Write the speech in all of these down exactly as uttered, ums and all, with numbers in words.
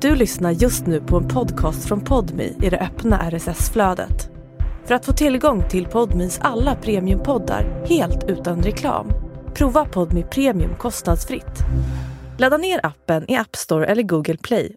Du lyssnar just nu på en podcast från Podmi i det öppna R S S-flödet. För att få tillgång till Podmis alla premiumpoddar helt utan reklam, prova Podmi Premium kostnadsfritt. Ladda ner appen i App Store eller Google Play.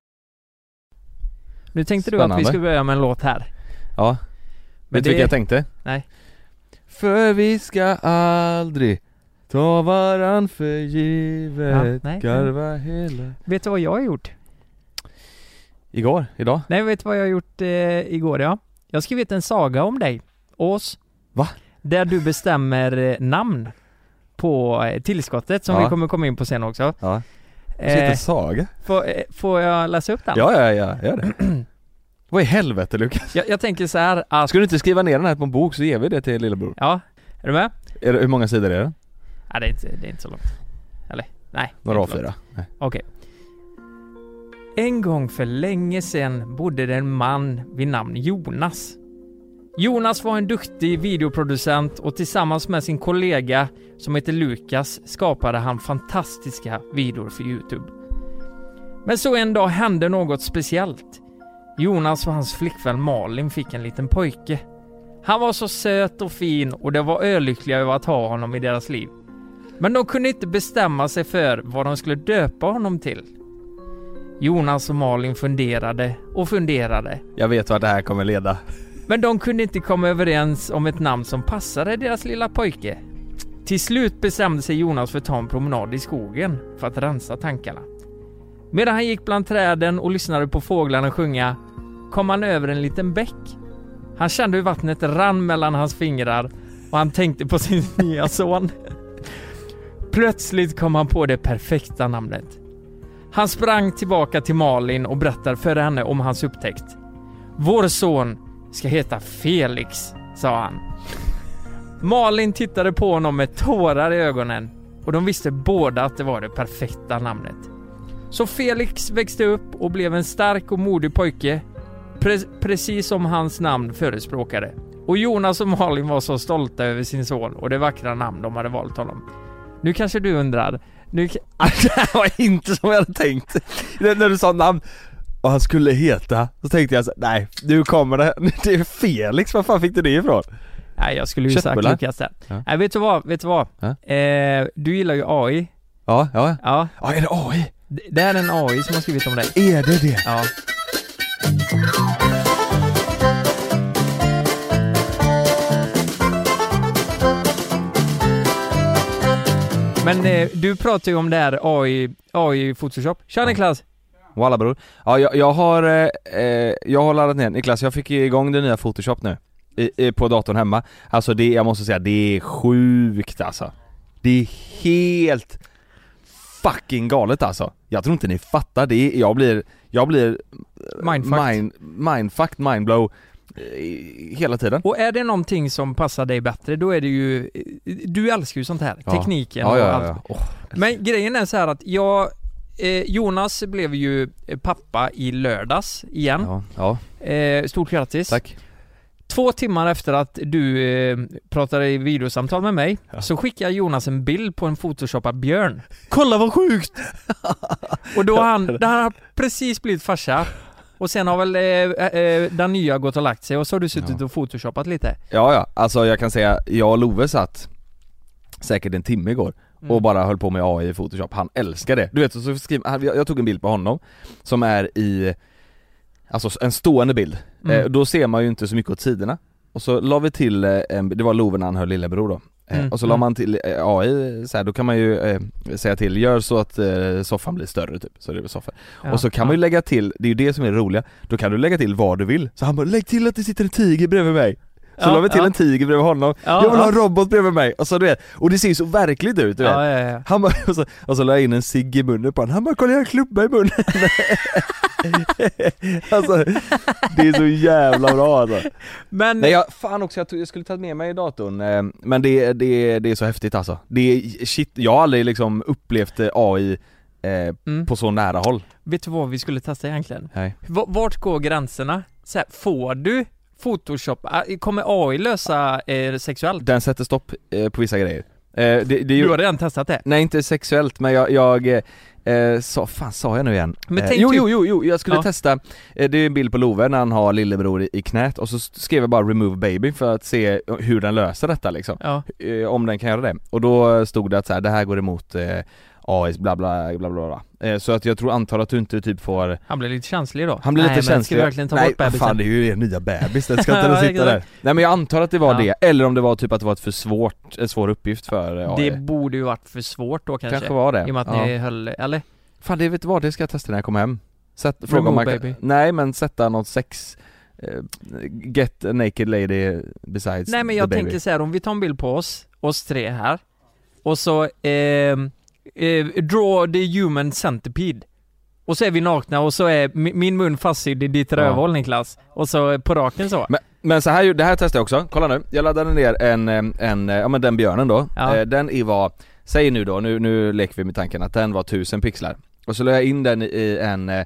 Nu tänkte Spännande. du att vi skulle börja med en låt här. Ja. Men Vet du det- vilka jag tänkte? Nej. För vi ska aldrig ta varann för givet, Ja, nej. garva hela... Vet du vad jag har gjort? Igår? Idag? Nej, vet du vad jag har gjort eh, igår, ja? Jag har skrivit en saga om dig, Ås. Va? Där du bestämmer eh, namn på eh, tillskottet som Ja. vi kommer komma in på sen också. Ja. Det sitter Eh, saga. får, eh, får jag läsa upp den? Ja, ja, ja, gör det. Vad i helvete, Lukas? Jag, jag tänker så här att... Ska du inte skriva ner den här på en bok så ger vi det till lillebror? Ja, är du med? Är det, hur många sidor är det? Nej, det är inte, det är inte så långt. Eller, nej. det är Några A inte långt. fyra? Nej. Okej. En gång för länge sedan bodde det en man vid namn Jonas. Jonas var en duktig videoproducent och tillsammans med sin kollega som heter Lukas skapade han fantastiska videor för YouTube. Men så en dag hände något speciellt. Jonas och hans flickvän Malin fick en liten pojke. Han var så söt och fin och de var ölyckliga över att ha honom i deras liv. Men de kunde inte bestämma sig för vad de skulle döpa honom till. Jonas och Malin funderade och funderade. Jag vet vad det här kommer leda. Men de kunde inte komma överens om ett namn som passade deras lilla pojke. Till slut bestämde sig Jonas för att ta en promenad i skogen för att rensa tankarna. Medan han gick bland träden och lyssnade på fåglarna sjunga kom han över en liten bäck. Han kände hur vattnet rann mellan hans fingrar och han tänkte på sin nya son. Plötsligt kom han på det perfekta namnet. Han sprang tillbaka till Malin och berättade för henne om hans upptäckt. Vår son ska heta Felix, sa han. Malin tittade på honom med tårar i ögonen och de visste båda att det var det perfekta namnet. Så Felix växte upp och blev en stark och modig pojke, pre- precis som hans namn förespråkade. Och Jonas och Malin var så stolta över sin son och det vackra namn de hade valt honom. Nu kanske du undrar... Nu... Det här var inte som jag hade tänkt. När du sa namn och han skulle heta, så tänkte jag så, nej, nu kommer det. Det är Felix, vad fan fick du det ifrån? Nej, jag skulle ju sagt Köttbullar? Lukas där. Ja. Nej, vet du vad? Vet du vad? Ja. Eh, du gillar ju A I. Ja, ja. Ja, Ja, är det A I? det, det är en A I som har skrivit om dig. Är det det? Ja. Men eh, du pratar ju om det här A I, A I Photoshop. Tja Niklas! Walla bror. Ja, jag, jag har eh, jag har laddat ner, Niklas, jag fick igång det nya Photoshop nu i, i, på datorn hemma. Alltså det, jag måste säga, det är sjukt alltså. Det är helt fucking galet alltså. Jag tror inte ni fattar det. Jag blir jag blir Mindfucked. mind, mindfucked, mindblow eh, hela tiden. Och är det någonting som passar dig bättre, då är det ju... Du älskar ju sånt här, Ja. tekniken Ja, ja, ja, och ja. allt. Åh, Men grejen är så här att jag... Eh, Jonas blev ju pappa i lördags igen. ja, ja, Eh, stort grattis. tack. Två timmar efter att du eh, pratade i videosamtal med mig Ja. så skickade Jonas en bild på en photoshoppad björn. Kolla vad sjukt! Och då har han, då har han precis blivit farsa. Och sen har väl eh, eh, den nya gått och lagt sig och så har du suttit Ja. och photoshoppat lite. Ja, ja, alltså jag kan säga, jag och Love satt säkert en timme igår Mm. och bara höll på med A I i Photoshop. Han älskar det. Du vet, så skrev, jag jag tog en bild på honom som är i, alltså en stående bild. Mm. Eh, då ser man ju inte så mycket åt sidorna. Och så la vi till, eh, en, det var Love när han höll lillebror då. Eh, Mm. Och så la Mm. man till eh, A I, så här, då kan man ju eh, säga till, gör så att eh, soffan blir större typ, så det blir soffa. Ja, Och så kan ja. man ju lägga till, det är ju det som är det roliga, då kan du lägga till vad du vill. Så han bara, lägg till att det sitter en tiger bredvid mig. Så Ja, la vi till ja. en tiger bredvid honom. Ja, jag vill ja. ha en robot bredvid mig. Och så du vet, och det ser ju så verkligt ut, du vet. Ja, ja, ja. Han bara, och så, och så la jag in en cigg i munnen på honom. Han bara, kolla jag har en klubba i munnen. Alltså, det är så jävla bra alltså. Men Nej, jag, fan också, jag, tog, jag skulle ta med mig i datorn. eh, Men det, det, det är så häftigt alltså. Det är, shit, jag har aldrig liksom upplevt A I eh, mm. på så nära håll. vet du vad vi skulle testa egentligen? Nej. V- vart går gränserna? Så här, får du Photoshop? Äh, Kommer A I lösa eh, sexuellt? Den sätter stopp eh, på vissa grejer. eh, det, det är ju, Du har redan testat det? Nej, inte sexuellt, men jag, jag eh, så, fan sa jag nu igen? Men Eh, tänk jo, typ- jo, jo, jo, jag skulle Ja. testa, eh, det är en bild på Love när han har lillebror i, i knät och så skrev jag bara remove baby för att se hur den löser detta liksom. Ja. Eh, om den kan göra det. Och då stod det att så här, det här går emot eh, A I bla bla bla bla bla. Eh, så att jag tror antar att du inte typ får. Han blir lite känslig då. Han blir Nej, lite men känslig. Ska vi verkligen ta Nej, bort bebisen? fan det är ju er nya bebis, den ska inte Ja, sitta där. exakt. Nej men jag antar att det var Ja. det, eller om det var typ att det var ett för svårt, en svår uppgift för eh, A I. Det borde ju varit för svårt då kanske. Kanske var det. I och med att Ja. ni höll, eller? Fan det vet du vad, det ska jag testa när jag kommer hem. Sätt, fråga om Remove man kan, baby. nej men sätta något sex eh, get a naked lady besides Nej men the jag baby. tänker så här, om vi tar en bild på oss, oss tre här. Och så eh, eh, draw the human centipede. Och så är vi nakna och så är mi- min mun fastsydd i ditt Ja. rövhål Niklas. Och så på raken så. Men, men så här, det här testade jag också, kolla nu. Jag laddade ner en, en, en ja men den björnen då. Ja. Eh, Den i var, säg nu då, nu, nu leker vi med tanken att den var tusen pixlar. Och så la jag in den i en, eh,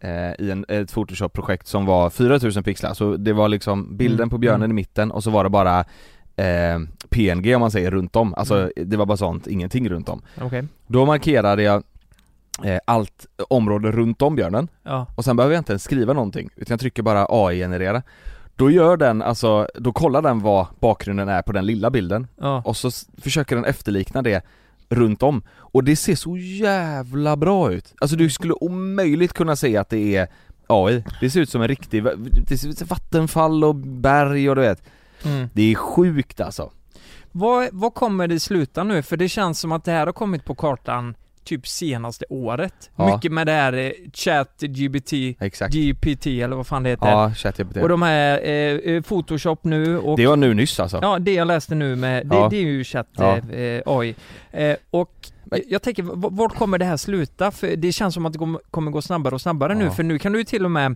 i en, ett Photoshop-projekt som var fyra tusen pixlar. Så det var liksom bilden Mm, på björnen mm. i mitten och så var det bara eh, P N G om man säger runt om. Alltså Mm. det var bara sånt, ingenting runt om. Okej. Då markerade jag eh, allt område runt om björnen. Ja. Och sen behöver jag inte ens skriva någonting utan jag trycker bara A I-generera. Då gör den, alltså, då kollar den vad bakgrunden är på den lilla bilden Ja. och så s- försöker den efterlikna det runt om. Och det ser så jävla bra ut. Alltså du skulle omöjligt kunna säga att det är A I. Det ser ut som en riktig, det ser ut som vattenfall och berg och du vet. Mm. Det är sjukt alltså. Vad, vad kommer det sluta nu? För det känns som att det här har kommit på kartan typ senaste året. Ja. Mycket med det här eh, chat, G B T, Exakt. G P T eller vad fan det heter. Ja, ChatGPT. Och de här eh, eh, Photoshop nu och Det var nu nyss alltså. ja, det jag läste nu med det, Ja. det är ju chatt Ja. eh, A I. Eh, och Men- jag tänker, v- vart kommer det här sluta? För det känns som att det kom- kommer gå snabbare och snabbare nu, Ja. för nu kan du ju till och med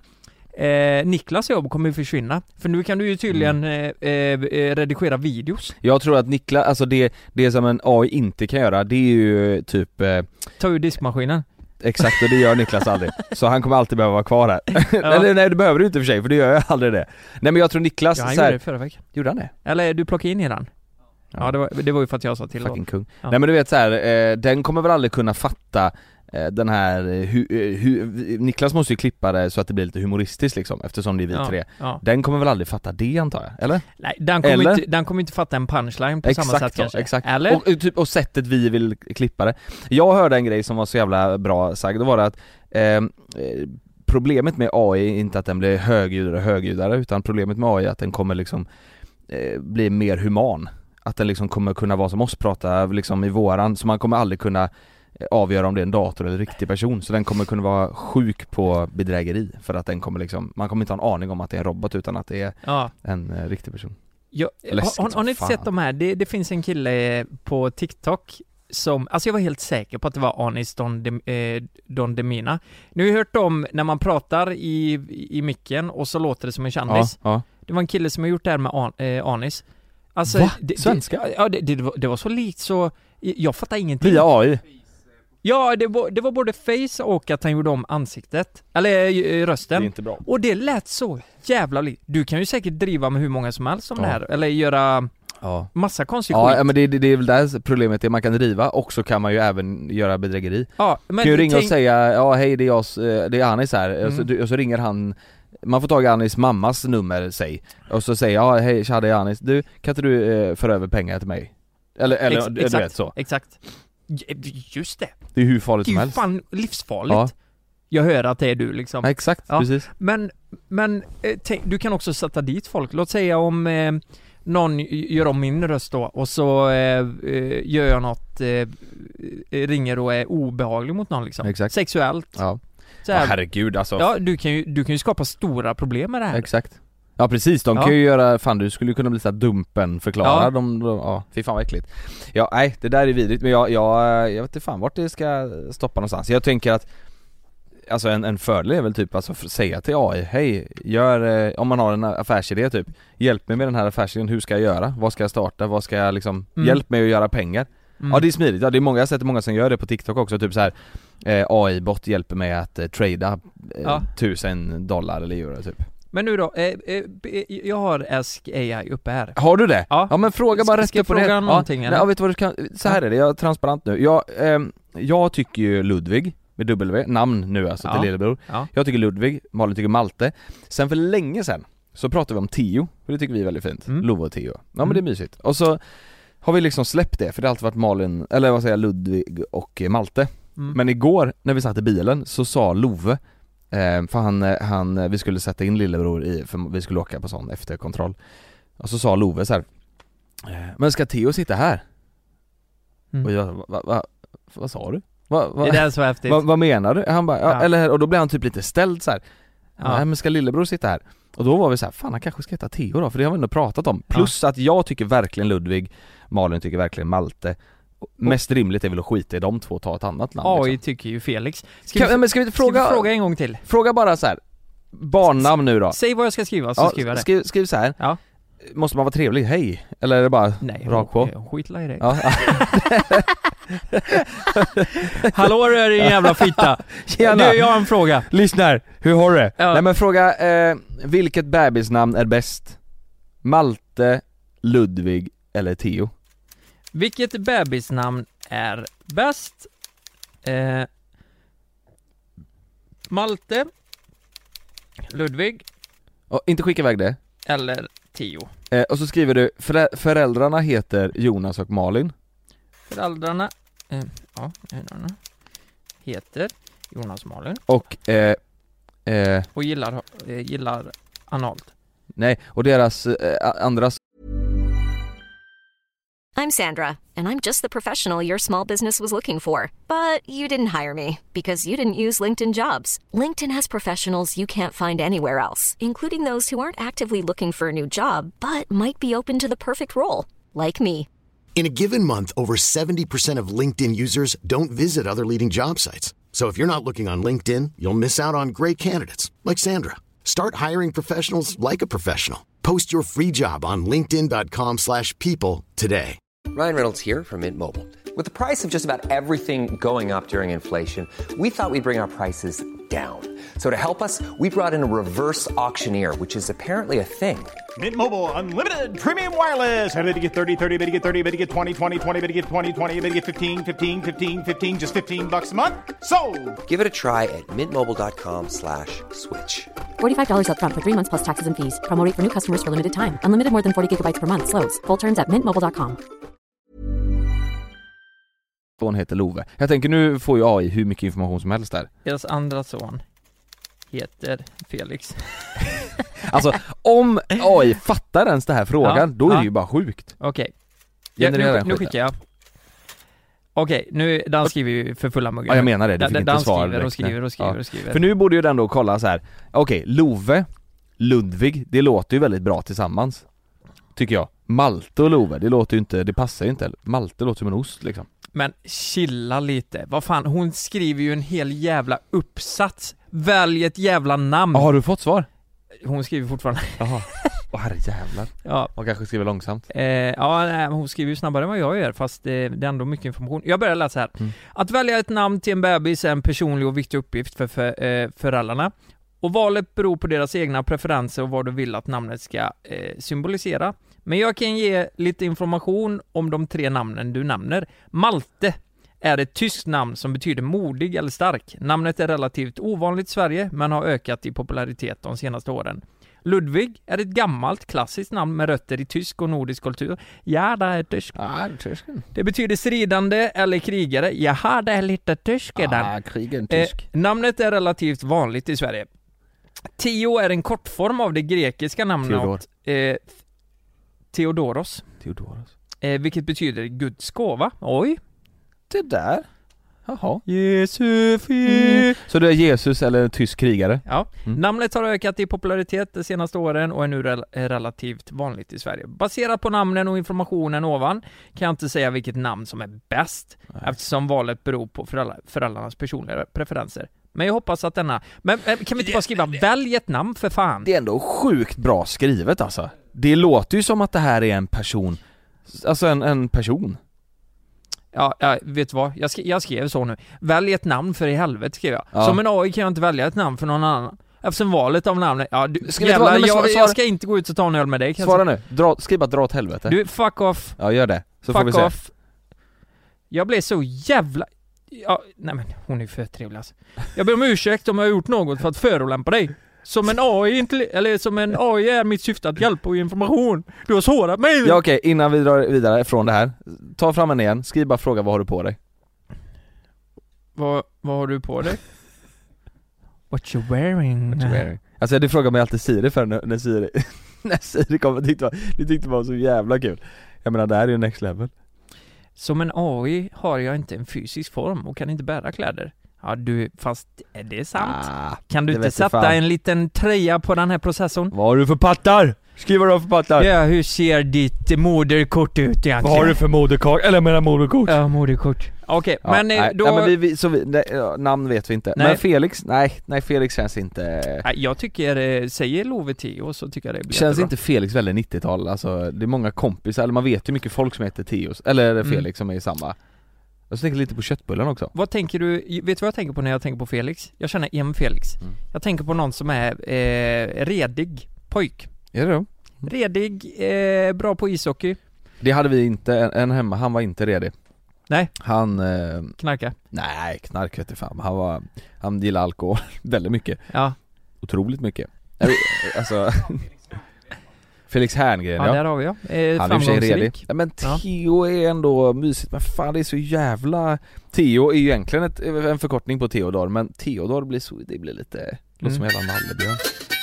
eh, Niklas jobb kommer ju försvinna. För nu kan du ju tydligen Mm. eh, eh, redigera videos. Jag tror att Niklas, alltså det, det som en A I inte kan göra, det är ju typ eh, Ta ur diskmaskinen. exakt, och det gör Niklas aldrig. Så han kommer alltid behöva vara kvar här. Ja. Eller nej, det behöver du inte för sig, för det gör jag aldrig det. Nej men jag tror Niklas Ja, han så här, gjorde det förra veckan. gjorde han det? Eller du plockade in i den. Ja, det, var, det var ju för att jag sa till. Fucking kung. Ja. Nej men du vet så här, eh, den kommer väl aldrig kunna fatta eh, den här, eh, hu, eh, hu, Niklas måste ju klippa det så att det blir lite humoristiskt liksom, eftersom det är vi Ja, tre. ja. Den kommer väl aldrig fatta det antar jag, eller? Nej, den kommer, Eller? inte, den kommer inte fatta en punchline på samma sätt så, kanske. exakt. Eller? Och, typ, och sättet vi vill klippa det. Jag hörde en grej som var så jävla bra sagd, då var det att eh, eh, problemet med A I är inte att den blir högljuddare och högljuddare, utan problemet med A I är att den kommer liksom eh, bli mer human. Att den liksom kommer kunna vara som oss, prata liksom i våran, så man kommer aldrig kunna eh, avgöra om det är en dator eller en riktig person. Så den kommer kunna vara sjuk på bedrägeri, för att den kommer liksom, man kommer inte ha en aning om att det är en robot utan att det är Ja. en eh, riktig person. Ja, Läskigt har, har, som har ni inte fan. sett de här? Det, det finns en kille på TikTok som, alltså jag var helt säker på att det var Anis Don, De, eh, Don Demina. Nu har jag hört om när man pratar i, i micken och så låter det som en Ja, kändis. ja. Det var en kille som har gjort det här med An, eh, Anis. Alltså, Va? det, Svenska? Det, ja, det, det, var, det var så likt så, jag fattar ingenting. Via A I? Ja, det var, det var både face och att han gjorde om ansiktet. Eller eh, Det är rösten. inte bra. Och det lät så jävla likt. Du kan ju säkert driva med hur många som helst om Ja. det här. Eller göra Ja. massa konstig Ja, skit. ja men det, det, det är väl där problemet är, man kan driva och så kan man ju även göra bedrägeri. Ja, men Man kan ju ringa tänk- och säga, ja hej det är jag, eh, det är Anis här, och, så, Mm. du- och så ringer han, man får tag i Anis mammas nummer, säg, och så säger ja hej tja det är Anis, du kan inte du eh, föra över pengar till mig? Eller, eller Ex- du, du exakt, vet så. Exakt. J- Just det. Det är hur farligt Det är som ju helst. fan livsfarligt. Ja. Jag hör att det är du liksom. Ja, exakt, Ja. precis. Men, men eh, tänk, du kan också sätta dit folk. Låt säga om eh, någon gör om min röst då och så eh, eh, gör jag något, eh, ringer och är obehaglig mot någon liksom. Exakt. Sexuellt. Ja. Så Ja, här, herregud alltså. ja, du kan ju, du kan ju skapa stora problem med det här. Exakt. Ja precis, de Ja. kan ju göra, fan du skulle ju kunna bli såhär dumpen förklara, Ja. de, de, ja, fy fan vad äckligt. Ja nej, det där är vidrigt, men jag, jag, jag vet inte fan vart det ska stoppa någonstans. Jag tänker att alltså en, en fördel är väl typ alltså för- säga till A I, hej, gör, eh, om man har en affärsidé typ, hjälp mig med den här affärsidén, hur ska jag göra? Vad ska jag starta? Vad ska jag liksom, Mm. hjälp mig att göra pengar. Mm. Ja det är smidigt, ja det är många, jag har sett många som gör det på TikTok också, typ så här eh, A I-bot hjälper mig att eh, trada eh, Ja. tusen dollar eller euro typ. Men nu då, eh, eh, b- jag har Ask A I uppe här. Har du det? Ja. Ja men fråga bara Ska- rätt ska jag upp på det. fråga någonting, ja. eller? Nej, ja, vet du vad du kan, så här är det, jag är transparent nu. Jag, ehm, jag tycker ju Ludvig med W, namn nu alltså Ja. till lillebror. Ja. Jag tycker Ludvig, Malin tycker Malte. Sen för länge sen så pratade vi om Theo, för det tycker vi är väldigt fint. Mm. Love och Theo. Ja men Mm. det är mysigt. Och så har vi liksom släppt det, för det har alltid varit Malin, eller vad säger jag, Ludvig och Malte. Mm. Men igår när vi satt i bilen så sa Love, eh, för han, han, vi skulle sätta in lillebror i, för vi skulle åka på sån efterkontroll. Och så sa Love så här: men ska Theo sitta här? Mm. Och jag, va, va, va, vad sa du? Va, va, Det där är så häftigt. vad, vad menar du? Han bara, ja, Ja. eller, och då blev han typ lite ställd så här. Ja. Nej men ska lillebror sitta här? Och då var vi så här, fan han kanske ska heta Theo då, för det har vi ändå pratat om. Plus att jag tycker verkligen Ludvig, Malin tycker verkligen Malte. Mest rimligt är väl att skita i de två och ta ett annat namn A I liksom. tycker ju Felix. Ska, Kan, vi, men ska vi inte ska fråga, vi fråga en gång till? fråga bara så här. Barnnamn nu då. Säg vad jag ska skriva så Ja, skriver jag det. skriv, skriv så här. Ja. Måste man vara trevlig? Hej. Eller är det bara Nej, rakt på? hon skitlar i dig. Ja. Hallå du är din jävla fitta. Tjena. Du, jag har en fråga. Lyssna här, hur har du det? Ja. Nej men fråga, eh, vilket bebisnamn är bäst? Malte, Ludvig eller Theo? Vilket bebisnamn är bäst? Eh, Malte, Ludvig Och inte skicka iväg det. eller Theo? Eh, och så skriver du, förä- föräldrarna heter Jonas och Malin. Föräldrarna eh, ja, föräldrarna heter Jonas Malin Och, eh, eh, och gillar, eh, gillar analt. nej, och deras eh, andras. I'm Sandra, and I'm just the professional your small business was looking for. But you didn't hire me because you didn't use LinkedIn Jobs. LinkedIn has professionals you can't find anywhere else, including those who aren't actively looking for a new job, but might be open to the perfect role, like me. In a given month, over seventy percent of LinkedIn users don't visit other leading job sites. So if you're not looking on LinkedIn, you'll miss out on great candidates like Sandra. Start hiring professionals like a professional. Post your free job on linkedin dot com slash people today. Ryan Reynolds here from Mint Mobile. With the price of just about everything going up during inflation, we thought we'd bring our prices down. So to help us, we brought in a reverse auctioneer, which is apparently a thing. Mint Mobile Unlimited Premium Wireless. How to get thirty, thirty, how to get thirty, how to get twenty, twenty, twenty, how to get twenty, twenty, how to get fifteen, fifteen, fifteen, fifteen, just fifteen bucks a month? Sold! Give it a try at mintmobile.com slash switch. forty-five dollars up front for three months plus taxes and fees. Promo rate for new customers for limited time. Unlimited more than forty gigabytes per month. Slows full terms at mint mobile dot com. Hon heter Love. Jag tänker nu får ju A I hur mycket information som helst där. Deras andra son heter Felix. Alltså om A I fattar ens det här frågan, Ja, då är ja. det ju bara sjukt. Okej. Ja, Generera nu, den nu skiten. skickar jag. Okej, nu Dan skriver ju för fulla muggar. Ja, jag menar det, du fick Dan, inte Dan svar skriver och direkt, skriver nej. och skriver Ja. och skriver. För nu borde ju den då kolla så här. Okej, Love, Ludvig, det låter ju väldigt bra tillsammans. Tycker jag. Malte och Love, det låter ju inte, det passar ju inte. Malte låter som en ost liksom. Men chilla lite. Vad fan, hon skriver ju en hel jävla uppsats. Välj ett jävla namn. Ja, har du fått svar? Hon skriver fortfarande. Jaha. Åh herrejävlar. Ja. Och kanske skriver långsamt. Eh, ja, nej, hon skriver ju snabbare än vad jag gör, fast det, det är ändå mycket information. Jag börjar läsa här. Mm. Att välja ett namn till en bebis är en personlig och viktig uppgift för, för eh, föräldrarna. Och valet beror på deras egna preferenser och vad du vill att namnet ska eh, symbolisera. Men jag kan ge lite information om de tre namnen du nämner. Malte är ett tyskt namn som betyder modig eller stark. Namnet är relativt ovanligt i Sverige, men har ökat i popularitet de senaste åren. Ludvig är ett gammalt klassiskt namn med rötter i tysk och nordisk kultur. Ja, det är tysk. Ja, det är tysken. Det betyder stridande eller krigare. Jaha, det är lite tysk är den. Ja, krigen Eh, tysk. namnet är relativt vanligt i Sverige. Theo är en kortform av det grekiska namnet Theodor. eh, Theodoros, Theodoros. eh, vilket betyder Guds gåva. Oj. Det där. Jaha. Jesus. Mm. Så du är Jesus eller tysk krigare? Ja. Mm. Namnet har ökat i popularitet de senaste åren och är nu rel- är relativt vanligt i Sverige. Baserat på namnen och informationen ovan kan jag inte säga vilket namn som är bäst, Nej. eftersom valet beror på föräldrar, föräldrarnas personliga preferenser. Men jag hoppas att denna... Men eh, kan vi inte bara skriva välj ett namn för fan? Det är ändå sjukt bra skrivet alltså. Det låter ju som att det här är en person. Alltså en, en person. Ja, ja, vet du vad? Jag, sk- jag skrev så nu. Välj ett namn för i helvete, skrev jag. Ja. Som en A I kan jag inte välja ett namn för någon annan. Eftersom valet av namnet... Ja, du, Ska vi jävlar, ta- nej, men jag, svara- jag ska inte gå ut och ta en öl med dig. kan jag Svara säga. nu. Dra, skriv bara dra åt helvete. Du, fuck off. Ja, gör det. Så får vi Fuck se. off. Jag blev så jävla... Ja, nej men hon är ju för trevlig alltså. Jag ber om ursäkt om jag har gjort något för att förolämpa dig. Som en A I, eller som en A I är mitt syfte att hjälpa och information. Du har sårat mig. Ja okej, okay, innan vi drar vidare från det här, ta fram en igen, skriv bara fråga vad har du på dig? Vad, vad har du på dig? What you wearing? What you wearing? Alltså det frågar mig alltid Siri för när, när Siri när Siri kommer, tyckte var, det tyckte var så jävla kul. Jag menar det här är ju next level. Som en A I har jag inte en fysisk form och kan inte bära kläder. Ja du, fast är det sant? Ah, kan du inte sätta fan. en liten tröja på den här processorn? Vad har du för pattar? Skriv vad du har för pattar. Ja, hur ser ditt moderkort ut egentligen? Vad har du för moderkort? Eller menar moderkort? Ja, moderkort. Okej, okay, ja, men nej, då... Nej, men vi, vi, så vi, nej, namn vet vi inte. Nej. Men Felix, nej, nej Felix känns inte... Nej, jag tycker, säger Love Theo så tycker jag det blir känns jättebra. Inte Felix väldigt nittiotal, alltså det är många kompisar, eller man vet ju mycket folk som heter Theo, eller mm. Felix som är i samma... Jag tänker lite på köttbullen också. Vad tänker du, vet du vad jag tänker på när jag tänker på Felix? Jag känner en Felix. Mm. Jag tänker på någon som är eh, redig pojk. Är det då? Mm. Redig, eh, bra på ishockey. Det hade vi inte, en, en hemma, han var inte redig. Nej. Han... Eh, knarka? Nej, knark vet jag fan. Han var, han gillar alkohol väldigt mycket. Ja. Otroligt mycket. Alltså... Felix Herngren, ja. Ja, där har vi ja. Eh, han är i och för sig redig. Ja, men Theo ja. är ändå mysigt. Men fan, det är så jävla... Theo är ju egentligen ett, en förkortning på Theodor. Men Theodor blir så... Det blir lite... Mm. Låter som en jävla nallebjörn.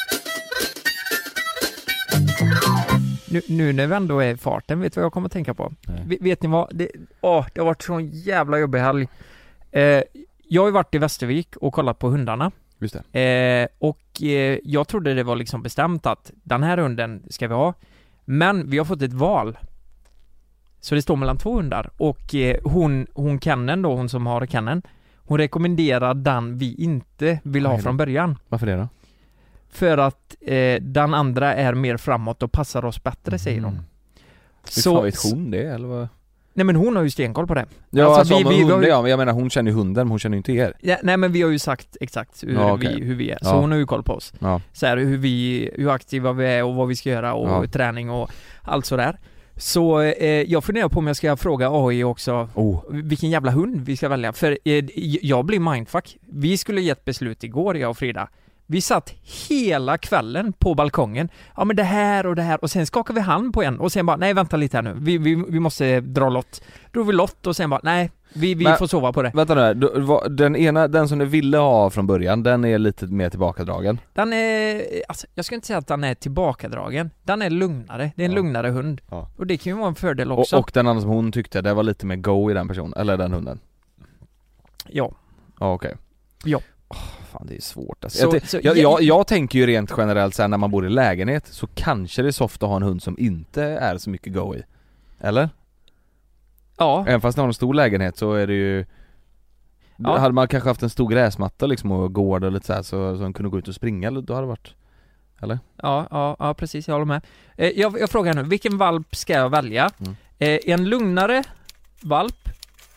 Nu, nu när vi ändå är i farten, vet du vad jag kommer att tänka på? V- vet ni vad? Det, åh, det har varit så en jävla jobbig helg. Eh, jag har ju varit i Västervik och kollat på hundarna. Just det. Eh, och eh, jag trodde det var liksom bestämt att den här hunden ska vi ha. Men vi har fått ett val. Så det står mellan två hundar. Och eh, hon, hon Kennen då, hon som har Kennen, hon rekommenderar den vi inte vill ha från början. Varför det då? För att eh, den andra är mer framåt och passar oss bättre, mm. säger hon. Hur så vet hon det, eller vad? Nej, men hon har ju stenkoll på det. Ja, alltså, alltså vi, vi, hund, vi, ja, jag menar hon känner ju hunden, men hon känner ju inte er. Ja, nej, men vi har ju sagt exakt hur, ja, okay. vi, hur vi är. Så ja. hon har ju koll på oss. Ja. Så här, hur, vi, hur aktiva vi är och vad vi ska göra och ja. träning och allt sådär. Så eh, jag funderar på om jag ska fråga A I också oh. vilken jävla hund vi ska välja. För eh, jag blir mindfuck. Vi skulle ge ett beslut igår, jag och Frida. Vi satt hela kvällen på balkongen. Ja, men det här och det här. Och sen skakar vi hand på en. Och sen bara, nej vänta lite här nu. Vi, vi, vi måste dra lott. Då vi lott och sen bara, nej vi, vi men, får sova på det. Vänta nu här. Den ena, den som du ville ha från början, den är lite mer tillbakadragen. Den är, alltså jag ska inte säga att den är tillbakadragen. Den är lugnare. Det är en ja. lugnare hund. Ja. Och det kan ju vara en fördel också. Och, och den andra som hon tyckte, det var lite mer go i den personen. Eller den hunden. Ja. Ja, okej. Okay. Ja. Oh, fan, det är svårt alltså. så, jag, så, jag, jag, jag tänker ju rent generellt så här, när man bor i lägenhet så kanske det är soft att ha en hund som inte är så mycket go i. Eller? Ja. Även fast man har en stor lägenhet så är det ju ja. Hade man kanske haft en stor gräsmatta liksom och gård och lite så här, så, så man kunde gå ut och springa, då hade det varit. Eller? Ja, ja, ja precis, jag håller med. eh, jag, jag frågar nu, vilken valp ska jag välja? Mm. eh, En lugnare valp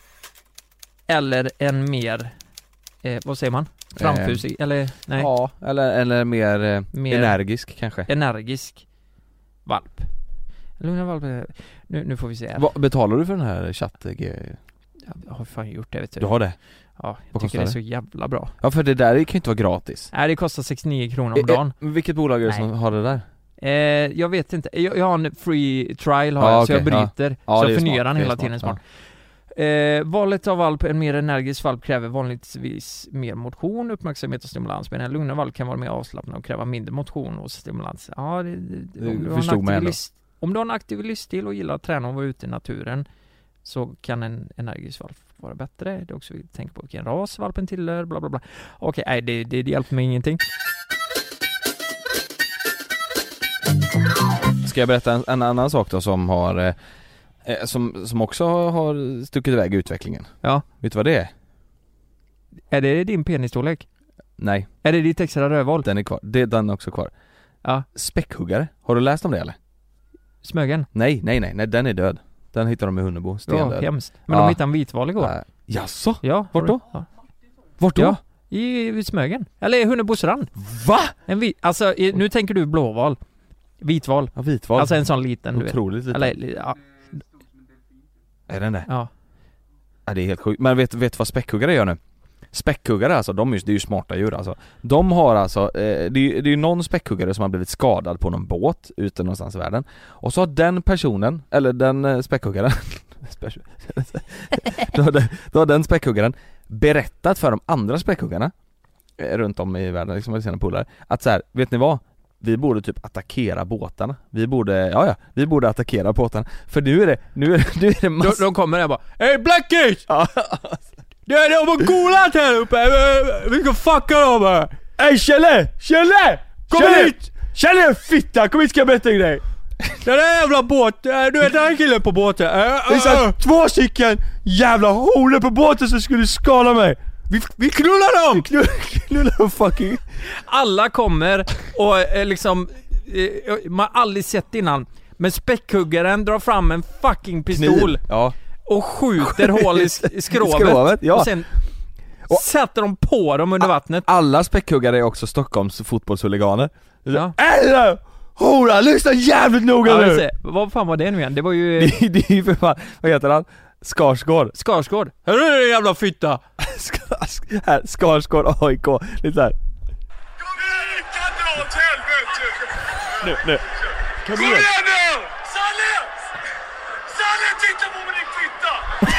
eller en mer eh, vad säger man? Framfusig, eh, eller nej. Ja, eller, eller mer, eh, mer energisk kanske. Energisk valp. Lugna valp. Nu, nu får vi se här. Vad betalar du för den här chatt? Jag har fan gjort det, vet du. Du har det? Ja, jag Vad tycker det är så jävla bra. Ja, för det där kan ju inte vara gratis. Nej, det kostar sextionio kronor om dagen. Eh, vilket bolag är det som har det där? Eh, jag vet inte. Jag, jag har en free trial har ah, jag, okay. så jag bryter. Ja. Ja, så jag förnyar den hela smart. tiden smart. Ja. Eh, valet av valp, en mer energisk valp kräver vanligtvis mer motion, uppmärksamhet och stimulans, men en lugnare valp kan vara mer avslappnad och kräva mindre motion och stimulans. Ja, det, det, om, du har en aktiv list, om du har en aktiv livsstil och gillar att träna och vara ute i naturen så kan en energisk valp vara bättre. Det är också att tänka på vilken ras valpen tillhör, bla bla bla. Okej, nej, det, det, det hjälper mig ingenting. Ska jag berätta en, en annan sak då som har eh, som, som också har stuckit iväg utvecklingen? Ja. Vet du vad det är? Är det din penisstorlek? Nej. Är det ditt extra rövhål? Den är kvar. Det, den är också kvar. Ja. Späckhuggare. Har du läst om det eller? Smögen? Nej, nej, nej, nej, den är död. Den hittar de i Hunnebo, stendöd. Ja, hemskt. Men ja. De hittade en vitval igår. Äh, jaså? Ja. Vart då? Ja. Vart då? Ja, i, i Smögen. Eller i Hunnebos rand. Va? En vit, alltså, i, nu tänker du blåval. Vitval. Ja, vitval. Alltså en sån liten. Otroligt liten. Eller, ja. Är den det? Ja. Ja, det är helt sjukt. Men vet vet vad späckhuggare gör nu? Späckhuggare alltså, de är ju, det är ju smarta djur alltså. De har alltså, eh, det, är, det är ju någon späckhuggare som har blivit skadad på någon båt ute någonstans i världen. Och så har den personen, eller den eh, späckhuggaren då, har den, då har den späckhuggaren berättat för de andra späckhuggarna eh, runt om i världen, liksom med sina polare, att så här, vet ni vad? Vi borde typ attackera båtarna. Vi borde, ja ja, vi borde attackera båtarna. För nu är det, nu är det, nu är det massa... de, de kommer där bara, hej Blackish! Ja. Det är de var golat här uppe, vi ska fucka dem här. Hej Kjelle! Kjelle! Kom Kjelle! hit! Kjelle fitta, kom hit ska jag berätta en grej. Den där jävla båt, du vet den killen på båten. Det är så här, två stycken jävla horor på båten som skulle skala mig. Vi, vi knullar dem! Vi knullar, knullar dem fucking. Alla kommer och eh, liksom eh, man har aldrig sett innan. Men späckhuggaren drar fram en fucking pistol. Kniv, ja. Och skjuter hål i sk- skrovet, skrovet ja. Och sen och sätter de på dem under vattnet. Alla späckhuggare är också Stockholms fotbollshuliganer. Ja. Eller hora, lyssna jävligt noga Ja, nu. se, vad fan var det nu igen? Det var ju det, det är ju för fan, vad heter han? Skarsgård. Skarsgård. Här är det jävla fitta. Skars, här, Skarsgård A I K. Lite där. Kom igen, kan dra åt helvete. Nu, nu. Kom igen nu! Salle! Salle, titta på mig din fitta!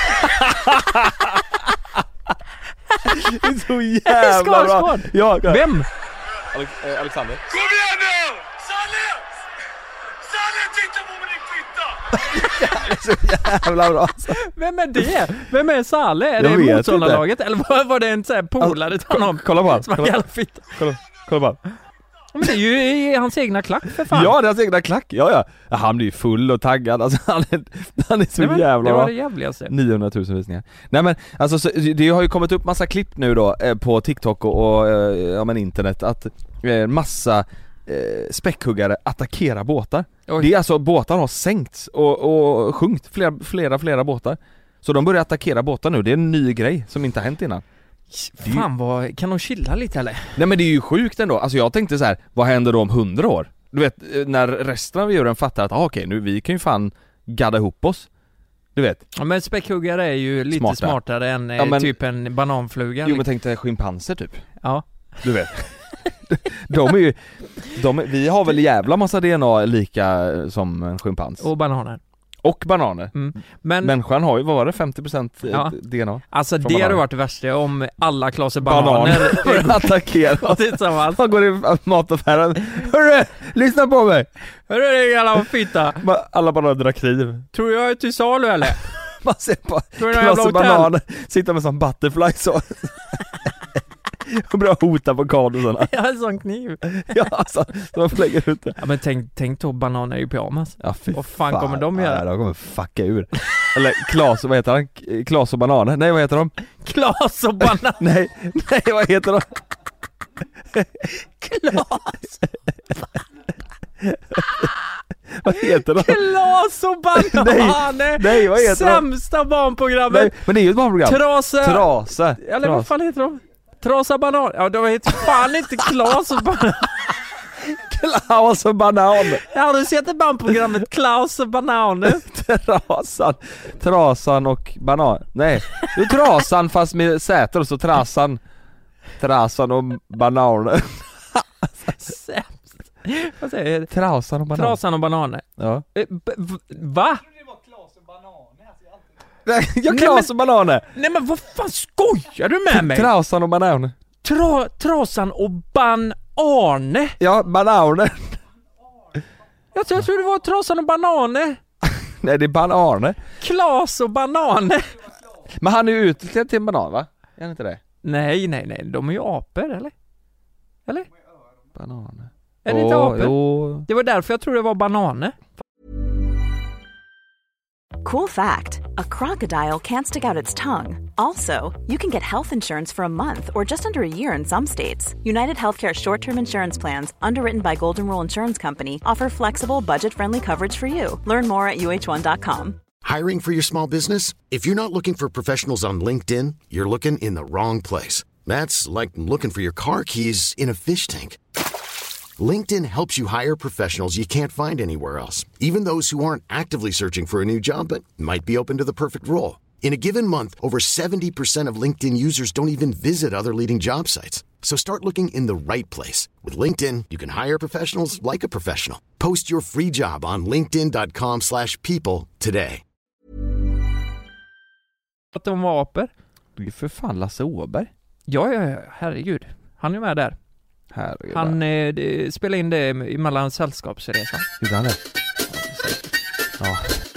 Det är så jävla bra. Skarsgård. Ja, vem? Alex- eh, Alexander. Kom igen nu! Salle! Salle, titta på mig din fitta! Det är så jävla bra alltså. Vem är det? Vem är Salle? Är Jag det vet motståndarlaget? Eller var, var det en sån här polare till honom? Kolla på han. Som en Kolla, jävla fitta. kolla, kolla på han. Men det är ju i hans egna klack för fan. Ja, det är hans egna klack. Ja, ja. Ja, han blir ju full och taggad. Alltså, han, är, han är så Nej, men, jävla det var bra. det jävligaste. niohundratusen visningar. Nej men, alltså så, det har ju kommit upp massa klipp nu då eh, på TikTok och, och eh, ja, men internet att eh, massa eh, späckhuggare attackerar båtar. Oj. Det är alltså, båtar har sänkts och, och sjunkit flera, flera, flera båtar. Så de börjar attackera båtar nu. Det är en ny grej som inte har hänt innan. Fan vad, kan de chilla lite eller? Nej men det är ju sjukt ändå. Alltså jag tänkte så här, vad händer då om hundra år? Du vet, när resten av djuren fattar att ah, okej, nu vi kan ju fan gadda ihop oss. Du vet. Ja, men späckhuggare är ju lite Smarta. smartare än Ja, men, typ en bananfluga. Jo men tänk dig schimpanser typ. Ja. Du vet. De är ju de är, vi har väl jävla massa D N A lika som en schimpans. Och bananer. Och bananer. Mm. Men människan har ju, vad var det, femtio procent ja. D N A. Alltså det bananer. hade varit det värsta om alla klasser bananer, bananer. attackerar tillsammans. Man går i mataffären. Hörru, lyssna på mig. Hörru det jävla fitta. Alla bananer drar kniv. Tror jag är till salu eller? Man ser på Tror du det är jävla klasser hotell? bananer sitta med sån butterfly så. Och börjar hota på kadosarna. Jag har en sån kniv. Ja alltså, de flägger ut det. Ja men tänk, tänk då bananer i pyjamas. Ja, fy Vad fan kommer de göra? Ja, de kommer fucka ur. Eller Klas, vad heter han? Klas och bananer. Nej, vad heter de? Klas och banan. Nej, nej, vad heter de? Klas. Vad heter de? Klas och bananer. Nej, nej, vad heter Sämsta barnprogrammet. Nej, men det är ju ett barnprogram. Trasa. Trasa. Eller vad fan heter de? Trasa banan. Ja, de heter fan inte Klas och banan. Klaus och banan. Jag har du sett det barnprogrammet Klaus och bananer? Trasan. Trasan och banan. Nej, det är trasan fast med säter och så trasan. Trasan och bananer. Sämst. Vad säger jag? Trasan och banan. Trasan och bananer. Ja. Eh, b- v- va? Jag Klas och bananer. Nej men vad fan skojar du med mig? Trasan och bananer. Tra- trasan och ban-Arne. Ja, bananer. Jag tror, jag tror det var trasan och bananer. Nej, det är bananer. Klas och bananer. Men han är ju utklädd till en banan, va? Är han inte det? Nej, nej, nej. De är ju apor, eller? Eller? Bananer. Är det inte Åh, apor? jo. Det var därför jag tror det var bananer. Cool fact, a crocodile can't stick out its tongue. Also, you can get health insurance for a month or just under a year in some states. United Healthcare short-term insurance plans, underwritten by Golden Rule Insurance Company, offer flexible, budget-friendly coverage for you. Learn more at U H one dot com. Hiring for your small business? If you're not looking for professionals on LinkedIn, you're looking in the wrong place. That's like looking for your car keys in a fish tank. LinkedIn helps you hire professionals you can't find anywhere else, even those who aren't actively searching for a new job but might be open to the perfect role. In a given month, over seventy percent of LinkedIn users don't even visit other leading job sites. So start looking in the right place. With LinkedIn, you can hire professionals like a professional. Post your free job on linkedin dot com slash people today. Att de var apor. Det är för fan Lasse Åberg. Ja, ja, ja, herregud. Han är med där. Herregud. Han eh, det, spelade in det emellan sällskapsresan. Gjorde han det? Ja.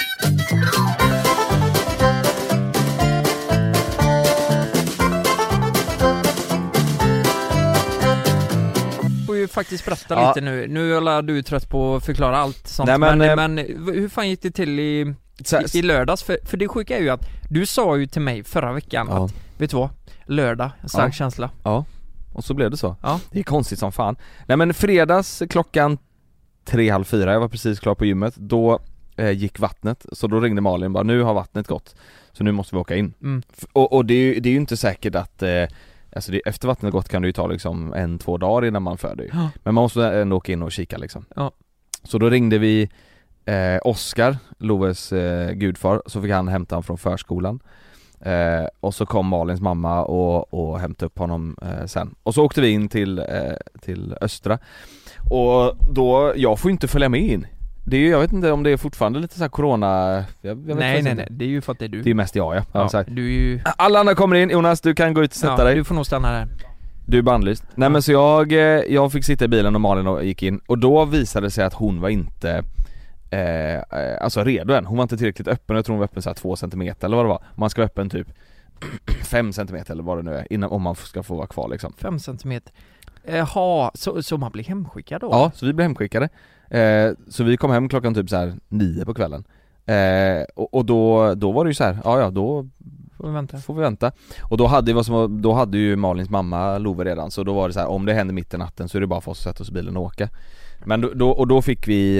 Får ju faktiskt berätta Ja. lite nu. Nu är du trött på att förklara allt sånt. Nej, men, men, men, eh, hur fan gick det till i, Så, i, i lördags? För, för det sjuka är ju att du sa ju till mig förra veckan Ja. att, vet du vad? Lördag, en stark Ja. känsla. Ja, och så blev det så. Ja. Det är konstigt som fan. Nej men fredags klockan tre, halv fyra, jag var precis klar på gymmet. Då eh, gick vattnet, så då ringde Malin bara, nu har vattnet gått. Så nu måste vi åka in. Mm. F- Och, och det, är ju, det är ju inte säkert att eh, alltså det, efter vattnet gått kan det ju ta liksom en, två dagar innan man föder ju. Ja. Men man måste ändå åka in och kika liksom. Ja. Så då ringde vi eh, Oskar, Loves eh, gudfar, så fick han hämta honom från förskolan. Eh, och så kom Malins mamma och, och hämtade upp honom eh, sen. Och så åkte vi in till, eh, till Östra. Och då, jag får inte följa med in. Det är ju, jag vet inte om det är fortfarande lite så här corona. Jag, jag vet Nej, faktiskt nej, inte. nej. Det är ju för att det är du. Det är mest jag, ja. ja, ja, exakt. du är ju... Alla andra kommer in, Jonas du kan gå ut och sätta ja, dig. du får nog stanna där. Du är bandlyst. Nej Ja. men så jag, eh, jag fick sitta i bilen och Malin och gick in. Och då visade det sig att hon var inte eh, eh, alltså redo än. Hon var inte tillräckligt öppen. Jag tror hon var öppen så här två centimeter eller vad det var. Man ska vara öppen typ fem centimeter eller vad det nu är innan, om man ska få vara kvar liksom. Fem centimeter. Jaha, så, så man blir hemskickad då? Ja, så vi blev hemskickade. Eh, så vi kom hem klockan typ så här nio på kvällen. Eh, och, och då, då var det ju så här, ja ja då Får vi vänta. får vi vänta. Och då hade, vad som var, då hade ju Malins mamma Love redan, så då var det så här, om det händer mitt i natten så är det bara för oss att sätta oss i bilen och åka. Men då, då, och då fick vi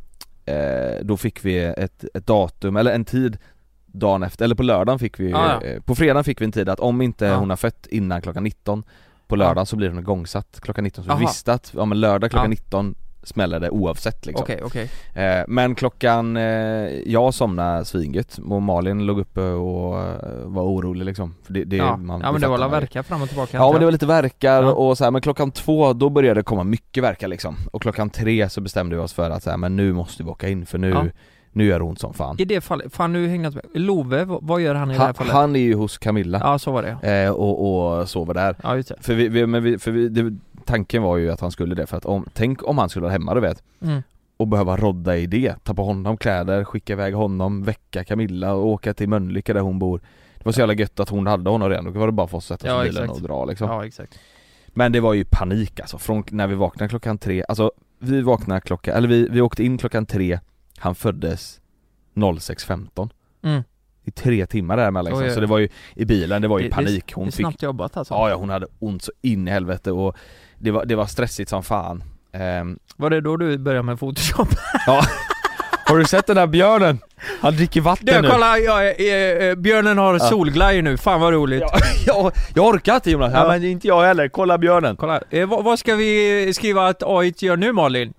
eh, då fick vi ett, ett datum, eller en tid dagen efter, eller på lördagen fick vi Ah, ja. eh, på fredagen fick vi en tid att om inte Ja. hon har fött innan klockan nitton på lördagen Ja. så blir hon igångsatt klockan nitton, så vi Aha. visste att ja, men lördag klockan Ja. nitton smäller det oavsett liksom. Okej, okej. Eh, men klockan, eh, jag somnade svinget och Malin låg uppe och eh, var orolig liksom. För det, det, Ja, man, ja men det var alla fattar man ju. verka fram och tillbaka. Ja men det var lite verkar Ja. och så här, men klockan två då började det komma mycket verkar liksom. Och klockan tre så bestämde vi oss för att så här, men nu måste vi åka in för nu, Ja. nu gör det ont som fan. I det fallet, fan nu hänger jag inte med. Love, vad vad gör han i det här Han, fallet? han är ju hos Camilla Ja, så var det. eh, och, och sover där. Ja, just det. För, vi, vi, men vi, för vi, det, tanken var ju att han skulle det, för att om, tänk om han skulle vara hemma du vet. Mm. Och behöva rodda i det, ta på honom kläder, skicka iväg honom, väcka Camilla och åka till Mölnlycke där hon bor. Det var så jävla gött att hon hade honom redan, då var det bara för oss att sätta Ja, oss i bilen exakt. och dra liksom. Ja, exakt. Men det var ju panik alltså, från när vi vaknade klockan tre, alltså vi vaknade klockan, eller vi, vi åkte in klockan tre, han föddes sex femton. Mm. I tre timmar där med liksom. Oj, oj. Så det var ju i bilen, det var ju Det- panik. Hon det är fick, snabbt jobbat alltså. ja, ja hon hade ont så in i helvete och det var, det var stressigt som fan. Ehm, Var det då du började med Photoshop? ja. Har du sett den där björnen? Han dricker vatten Du, nu. kolla, ja, eh, eh, björnen har Ja. solglajjor nu, fan vad roligt. Ja, jag, jag orkar inte Jonas, ja. Ja. Men inte jag heller, kolla björnen. Kolla, eh, vad, vad ska vi skriva att A I gör nu Malin?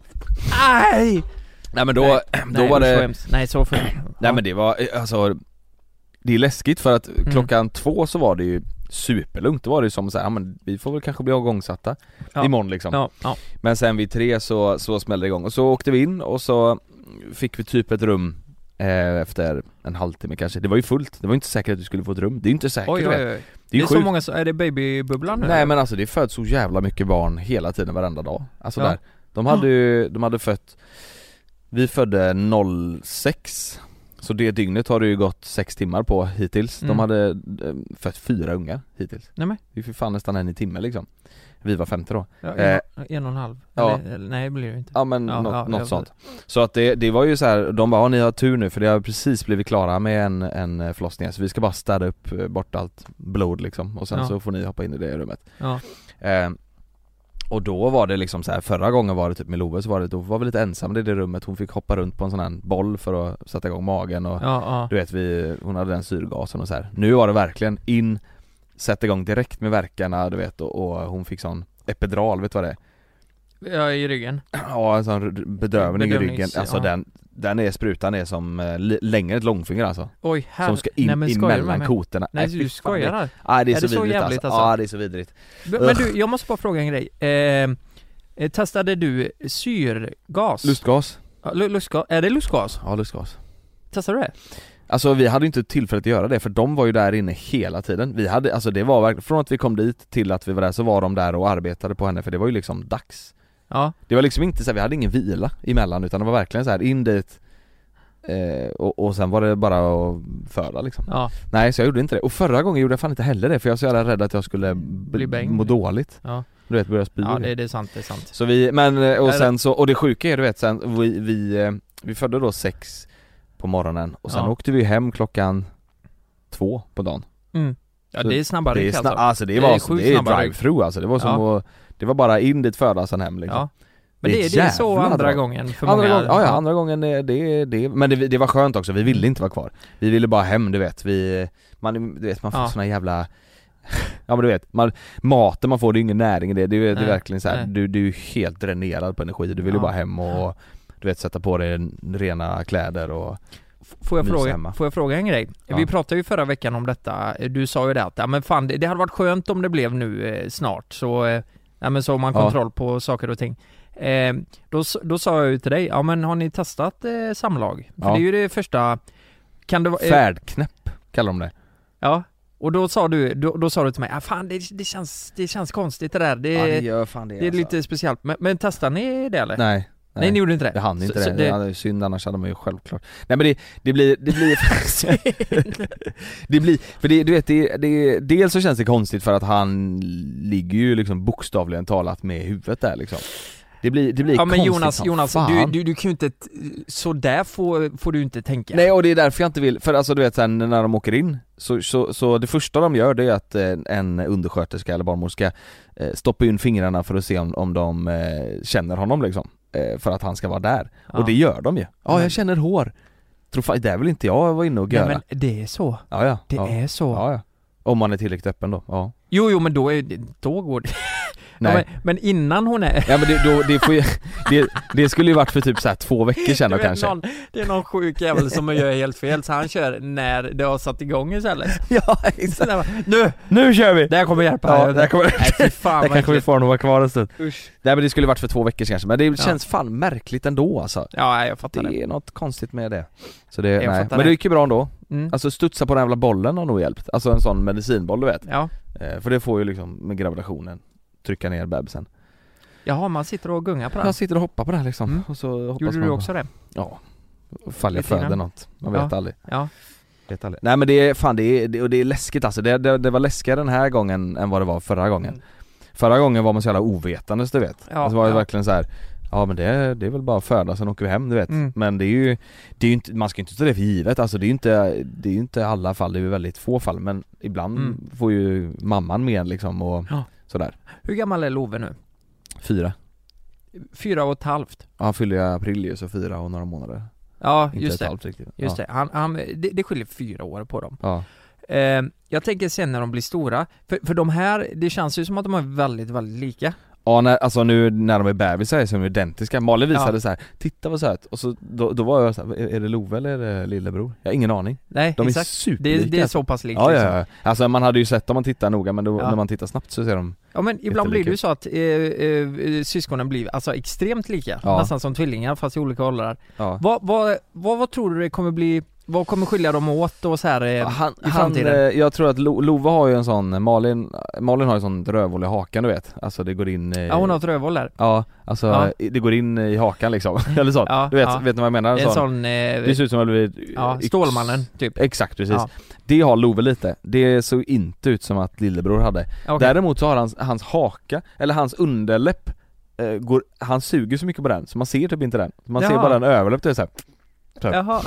Nej! Nej men då, Nej, då nej, var usch, vad det, hemskt. Nej så för... nej men det var, alltså det är läskigt för att Mm. klockan två så var det ju superlugnt. Då var det ju som så här, ja, men vi får väl kanske bli avgångsatta Ja. imorgon liksom. Ja, ja. Men sen vid tre så, så smällde det igång och så åkte vi in och så fick vi typ ett rum eh, efter en halvtimme kanske. Det var ju fullt, det var inte säkert att du skulle få ett rum. Det är inte säkert. Oj, du vet. oj, oj. Det är, Det är ju så sjukt. många, så är det babybubblan nu? Nej men alltså det föds så jävla mycket barn hela tiden, varenda dag. Alltså Ja. där. De hade ju, de hade fött, vi födde noll sex. Så det dygnet har det ju gått sex timmar på hittills. Mm. De hade eh, fött fyra ungar hittills. Nej men, Vi fick fan nästan en i timme liksom. Vi var femte då. ja, Eh, en, en och en halv. ja. Eller, eller, nej det blir det inte. Ja men Ja, något, ja, något jag- sånt. Så att det, det var ju så här, de bara, ja, ni har tur nu för det har precis blivit klara med en, en förlossning. Så vi ska bara städa upp eh, bort allt blod liksom. Och sen Ja. så får ni hoppa in i det rummet. Ja. Eh, och då var det liksom så här, förra gången var det typ med Love så var det, då var vi lite ensamma i det rummet. Hon fick hoppa runt på en sån här boll för att sätta igång magen och Ja, ja. du vet vi, hon hade den syrgasen och så här. Nu var det verkligen in, sätta igång direkt med verkarna du vet och, och hon fick sån epidural, vet du vad det är? Ja, i ryggen. Ja, en sån bedövning i Bedövnings- ryggen. Alltså ja. den, den är sprutan är som eh, li- längre ett långfinger alltså. Oj, här. Som ska in, Nej, men in skojar du mellan med mig? kotorna. Nej, fy du fan, skojar här. Ja, det är, Är så det så vidrigt jävligt, alltså. alltså? Ja, det är så vidrigt. Men, men du, jag måste bara fråga en grej. Eh, eh, testade du syrgas? Lustgas? Ja, lu- lustgas? Är det lustgas? Ja, lustgas. Testade du det? Alltså vi hade inte tillfälle att göra det för de var ju där inne hela tiden. Vi hade, alltså det var verkligen, från att vi kom dit till att vi var där så var de där och arbetade på henne för det var ju liksom dags. Ja. Det var liksom inte så här, vi hade ingen vila emellan utan det var verkligen så här in dit eh, och, och sen var det bara att föda liksom. Ja. Nej, så jag gjorde inte det. Och förra gången gjorde jag fan inte heller det för jag var så jävla rädd att jag skulle Bli b- bängd. må dåligt. Ja. Du vet, börja spy. Ja, det, det är sant, det är sant. Så vi, men och Är sen det- så, och det sjuka är du vet sen, vi, vi, eh, vi födde då sex på morgonen och sen Ja. åkte vi hem klockan två på dagen. Mm. Ja, Så det är snabba det är ryck snabbt, alltså. alltså det, Det var, är det sjukt är snabba drive-through alltså, det var som Ja. att, det var bara in dit föda sen hem liksom. Ja. Men Det det, är är- det är så jävla andra bra. gången för Andra många. gången, ja, ja, andra gången det, det, det men det, det var skönt också, vi ville inte vara kvar. Vi ville bara hem, du vet. Vi, man, du vet, man får Ja. såna jävla ja men du vet, man, maten man får, det är ingen näring i det. Det är, det är Nej, verkligen så här, nej. du, du är helt dränerad på energi. Du vill ju Ja. bara hem och du vet sätta på dig rena kläder och F- Får jag, mysa fråga, hemma. får jag fråga en grej? Ja. Vi pratade ju förra veckan om detta. Du sa ju det att ja, men fan, det, det hade varit skönt om det blev nu eh, snart. Så, eh, ja, men så har man Ja. kontroll på saker och ting. Eh, då, s- då sa jag ju till dig, ja men har ni testat eh, samlag? För Ja. det är ju det första. Kan det vara... Eh, färdknäpp kallar de det. ja. Och då sa du, då, då sa du till mig, ja fan det, det, känns, det känns konstigt det där. Det, Ja, det det, gör fan det, är alltså. lite speciellt. Men, men testar ni det eller? Nej. Nej, ni gjorde inte det? Jag hann inte Så- det. så det hade synd, annars hade man ju självklart. Nej men det, det blir, det blir det blir, för det, du vet det, det, dels så känns det konstigt för att han ligger ju liksom bokstavligen talat med huvudet där liksom. Det blir, det blir Ja men konstigt Jonas, som Jonas du, fan. du, du kan ju inte, t- så där får, får du inte tänka. Nej, och det är därför jag inte vill, för alltså du vet sen när de åker in så, så, så det första de gör det är att eh, en undersköterska eller barnmorska eh, stoppar in fingrarna för att se om, om de eh, känner honom liksom, eh, för att han ska vara där. Ja. Och det gör de ju. Ja, Men- jag känner hår. Tror fan, det är väl inte jag var inne och Nej, göra. men det är så. Ja, ja. Det ja. är så. Ja, ja. Om man är tillräckligt öppen då, ja. Jo, jo, men då är det, då går det. Nej. Ja, men, men innan hon är... Ja men det, då, det, får ju, det, det skulle ju varit för typ så här två veckor sedan Du då vet, kanske. någon, det är någon sjuk jävel som gör helt fel, så han kör när det har satt igång istället. Ja, Så exakt. där bara, nu! Nu kör vi! Det här kommer hjälpa. Ja, det här kommer... Nej, fy fan, Där vad kanske vi äckligt. får nog vara kvar en stund. Usch. Nej men det skulle varit för två veckor sedan kanske, men det Ja. känns fan märkligt ändå alltså. Ja, jag fattar det. Det är något konstigt med det. Så det, Jag nej. fattar Men det. det gick ju bra ändå. Mm. Alltså studsa på den jävla bollen har nog hjälpt. Alltså en sån medicinboll du vet. Ja. Eh, för det får ju liksom med gravitationen trycka ner bebisen. Jaha, man sitter och gungar på den. Jag sitter och hoppar på det här liksom. Mm. Och så hoppas Gjorde man du också det? Ja. Fall jag Lite föder grann. något. Man vet Ja. aldrig. Ja. Vet aldrig. Nej men det är fan det är, det, och det är läskigt alltså. Det, det, det var läskigare den här gången än vad det var förra gången. Mm. Förra gången var man så jävla ovetandes du vet. Ja, alltså var det ja. verkligen så här. Ja men det, det är väl bara att föda, sen åker vi hem du vet. Mm. Men det är ju, det är ju inte, man ska ju inte ta det för givet. Alltså det är ju inte, det är ju inte alla fall, det är ju väldigt få fall. Men ibland Mm. får ju mamman med liksom och Ja. sådär. Hur gammal är Love nu? Fyra. Fyra och ett halvt. Ja, han fyller i april ju, så fyra och några månader. Ja, Inte just ett det. halvt riktigt. Just ja. det. Han, han, det. Det skiljer fyra år på dem. Ja. Eh, jag tänker sen när de blir stora, för, för de här, det känns ju som att de är väldigt, väldigt lika. Ja, när, alltså nu när de är bebisar så är de identiska. Malin visade Ja. så här: titta vad söt. Och så då, då var jag så här, är, är det Love eller är det lillebror? Jag har ingen aning. Nej, De är exakt. superlika. Det, det är så pass likt Ja, liksom. ja, ja. Alltså man hade ju sett om man tittar noga, men då, Ja. när man tittar snabbt så ser de. Ja, men ibland blir Jättelika. det ju så att eh, eh, syskonen blir alltså extremt lika, Ja. nästan som tvillingar fast i olika åldrar. Ja. Vad, vad, vad, vad tror du det kommer bli, vad kommer skilja dem åt och så här eh, Han, i han, framtiden? eh, jag tror att Lo, Love har ju en sån, Malin, Malin har ju en sån rövhål i hakan du vet. Alltså det går in i, Ja, hon har ett rövhål där. Ja, alltså Ja. i- det går in i hakan liksom. Eller så. Ja, Du vet, ja. vet ni vad jag menar? Det är en sån, eh, Det ser ut som att det ja, blir Stålmannen typ. Exakt, precis. Ja. Det har Love lite. Det såg inte ut som att lillebror hade. Okej. Däremot så har hans, hans haka, eller hans underläpp eh, går, han suger så mycket på den så man ser typ inte den. Man ser Jaha. bara en överläpp, det är så här. Så här. Jaha.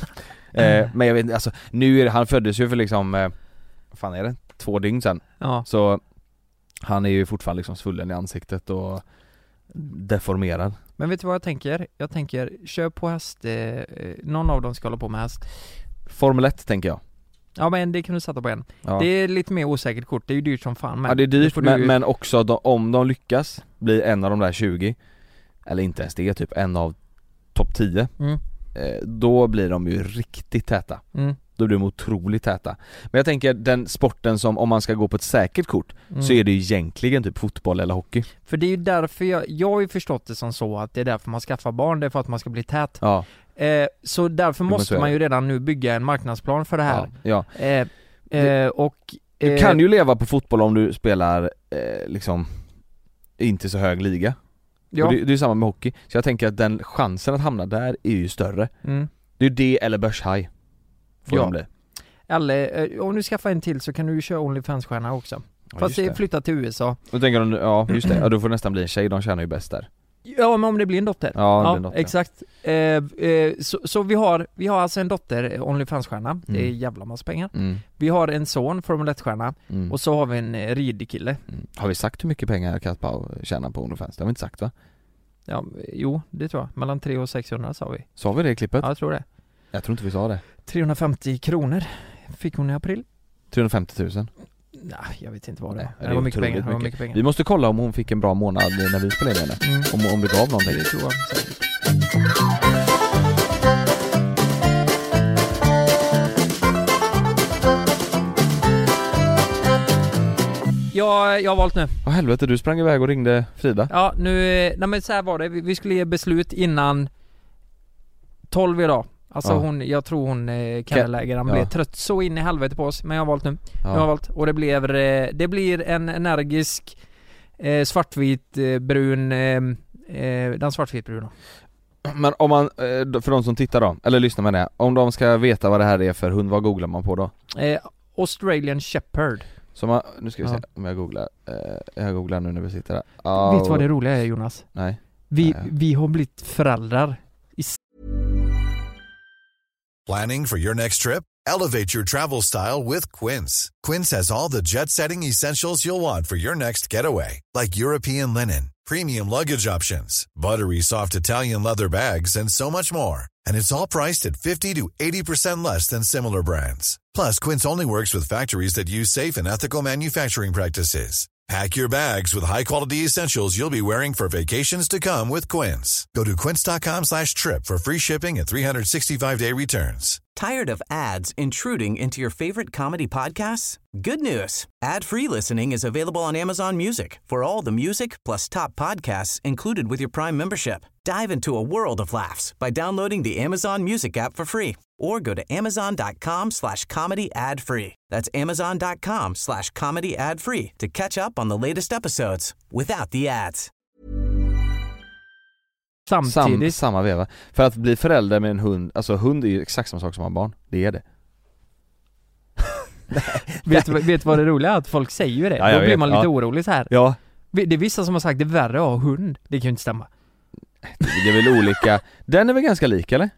Eh, men jag vet inte, alltså nu är det, han föddes ju för liksom eh, vad fan är det? Två dygn sedan. Ja. Så han är ju fortfarande liksom svullen i ansiktet och deformerad. Men vet du vad jag tänker? Jag tänker, kör på häst, eh, någon av dem ska hålla på med häst. Formel ett tänker jag. Ja, men det kan du sätta på en. Ja. Det är lite mer osäkert kort. Det är ju dyrt som fan. Men ja, det är dyrt, det men, du... men också de, om de lyckas bli en av de där tjugo, eller inte ens det, typ en av topp tio, mm. eh, då blir de ju riktigt täta. Mm. Då blir de otroligt täta. Men jag tänker den sporten som, om man ska gå på ett säkert kort, mm. så är det ju egentligen typ fotboll eller hockey. För det är ju därför jag, jag har ju förstått det som så att det är därför man skaffar barn, det är för att man ska bli tät. Ja. Eh, så därför Jo, måste så man ju redan nu bygga en marknadsplan för det här. Ja. ja. Eh, eh, och, eh, Du kan ju leva på fotboll om du spelar eh, liksom inte så hög liga. Ja. Och det, det är samma med hockey. Så jag tänker att den chansen att hamna där är ju större. Mm. Det är ju det eller börshaj. Får Ja. de bli. Eller eh, om du skaffar en till så kan du ju köra OnlyFans-stjärna också. Ja, Fast det flyttar till U S A. Och tänker de, ja just det, ja, då får det nästan bli en tjej, de tjänar ju bäst där. Ja, men om det blir en dotter. Ja, det blir en dotter. Exakt. Eh, eh, så så vi, har, vi har alltså en dotter, OnlyFans-stjärna. Mm. Det är Mm. jävla massa pengar. Mm. Vi har en son, Formel ett-stjärna. Mm. Och så har vi en eh, ridkille. Mm. Har vi sagt hur mycket pengar Kaspar tjänar på OnlyFans? Det har vi inte sagt, va? Ja, jo, det tror jag. Mellan tre och sexhundra sa vi. Sa vi det i klippet? Ja, jag tror det. Jag tror inte vi sa det. trehundrafemtio kronor fick hon i april. trehundrafemtio tusen. Nej, jag vet inte vad det Nej, var. Det var mycket pengar. Det var mycket. mycket pengar. Vi måste kolla om hon fick en bra månad när vi spelade med henne. Mm. Om, om det gav någonting. Det tror jag säkert. Jag, jag har valt nu. Åh helvete, du sprang iväg och ringde Frida. Ja, nu, nej men så här var det. Vi, vi skulle ge beslut innan tolv idag. Alltså Ja. hon, jag tror hon eh, kennellägaren Ja. blev trött så in i helvete på oss. Men jag har valt nu. Ja. Jag har valt. Och det blir, eh, det blir en energisk eh, svartvit eh, brun eh, eh, den svartvit bruna. Men om man, eh, för de som tittar då, eller lyssnar med det, om de ska veta vad det här är för hund, vad googlar man på då? Eh, Australian Shepherd. Så man, nu ska vi Ja. se om jag googlar, eh, jag googlar nu när vi sitter här. Ah, Vet du vad det roliga är, Jonas? Nej. Vi, Nej. vi har blivit föräldrar. Planning for your next trip? Elevate your travel style with Quince. Quince has all the jet-setting essentials you'll want for your next getaway, like European linen, premium luggage options, buttery soft Italian leather bags, and so much more. And it's all priced at fifty to eighty percent less than similar brands. Plus, Quince only works with factories that use safe and ethical manufacturing practices. Pack your bags with high-quality essentials you'll be wearing for vacations to come with Quince. Go to quince.com slash trip for free shipping and three sixty-five day returns. Tired of ads intruding into your favorite comedy podcasts? Good news. Ad-free listening is available on Amazon Music for all the music plus top podcasts included with your Prime membership. Dive into a world of laughs by downloading the Amazon Music app for free or go to amazon.com slash comedy ad free. That's amazon.com slash comedy ad free to catch up on the latest episodes without the ads. Samtidigt. Sam, samma veva. För att bli förälder med en hund, alltså hund är ju exakt samma sak som en barn. Det är det. vet, du, vet vad det roliga är? Att folk säger ju det. Ja, Då blir vet. man lite Ja. orolig så här. Ja. Det är vissa som har sagt det är värre att ha hund. Det kan ju inte stämma. Det är väl olika. Den är väl ganska lik, eller?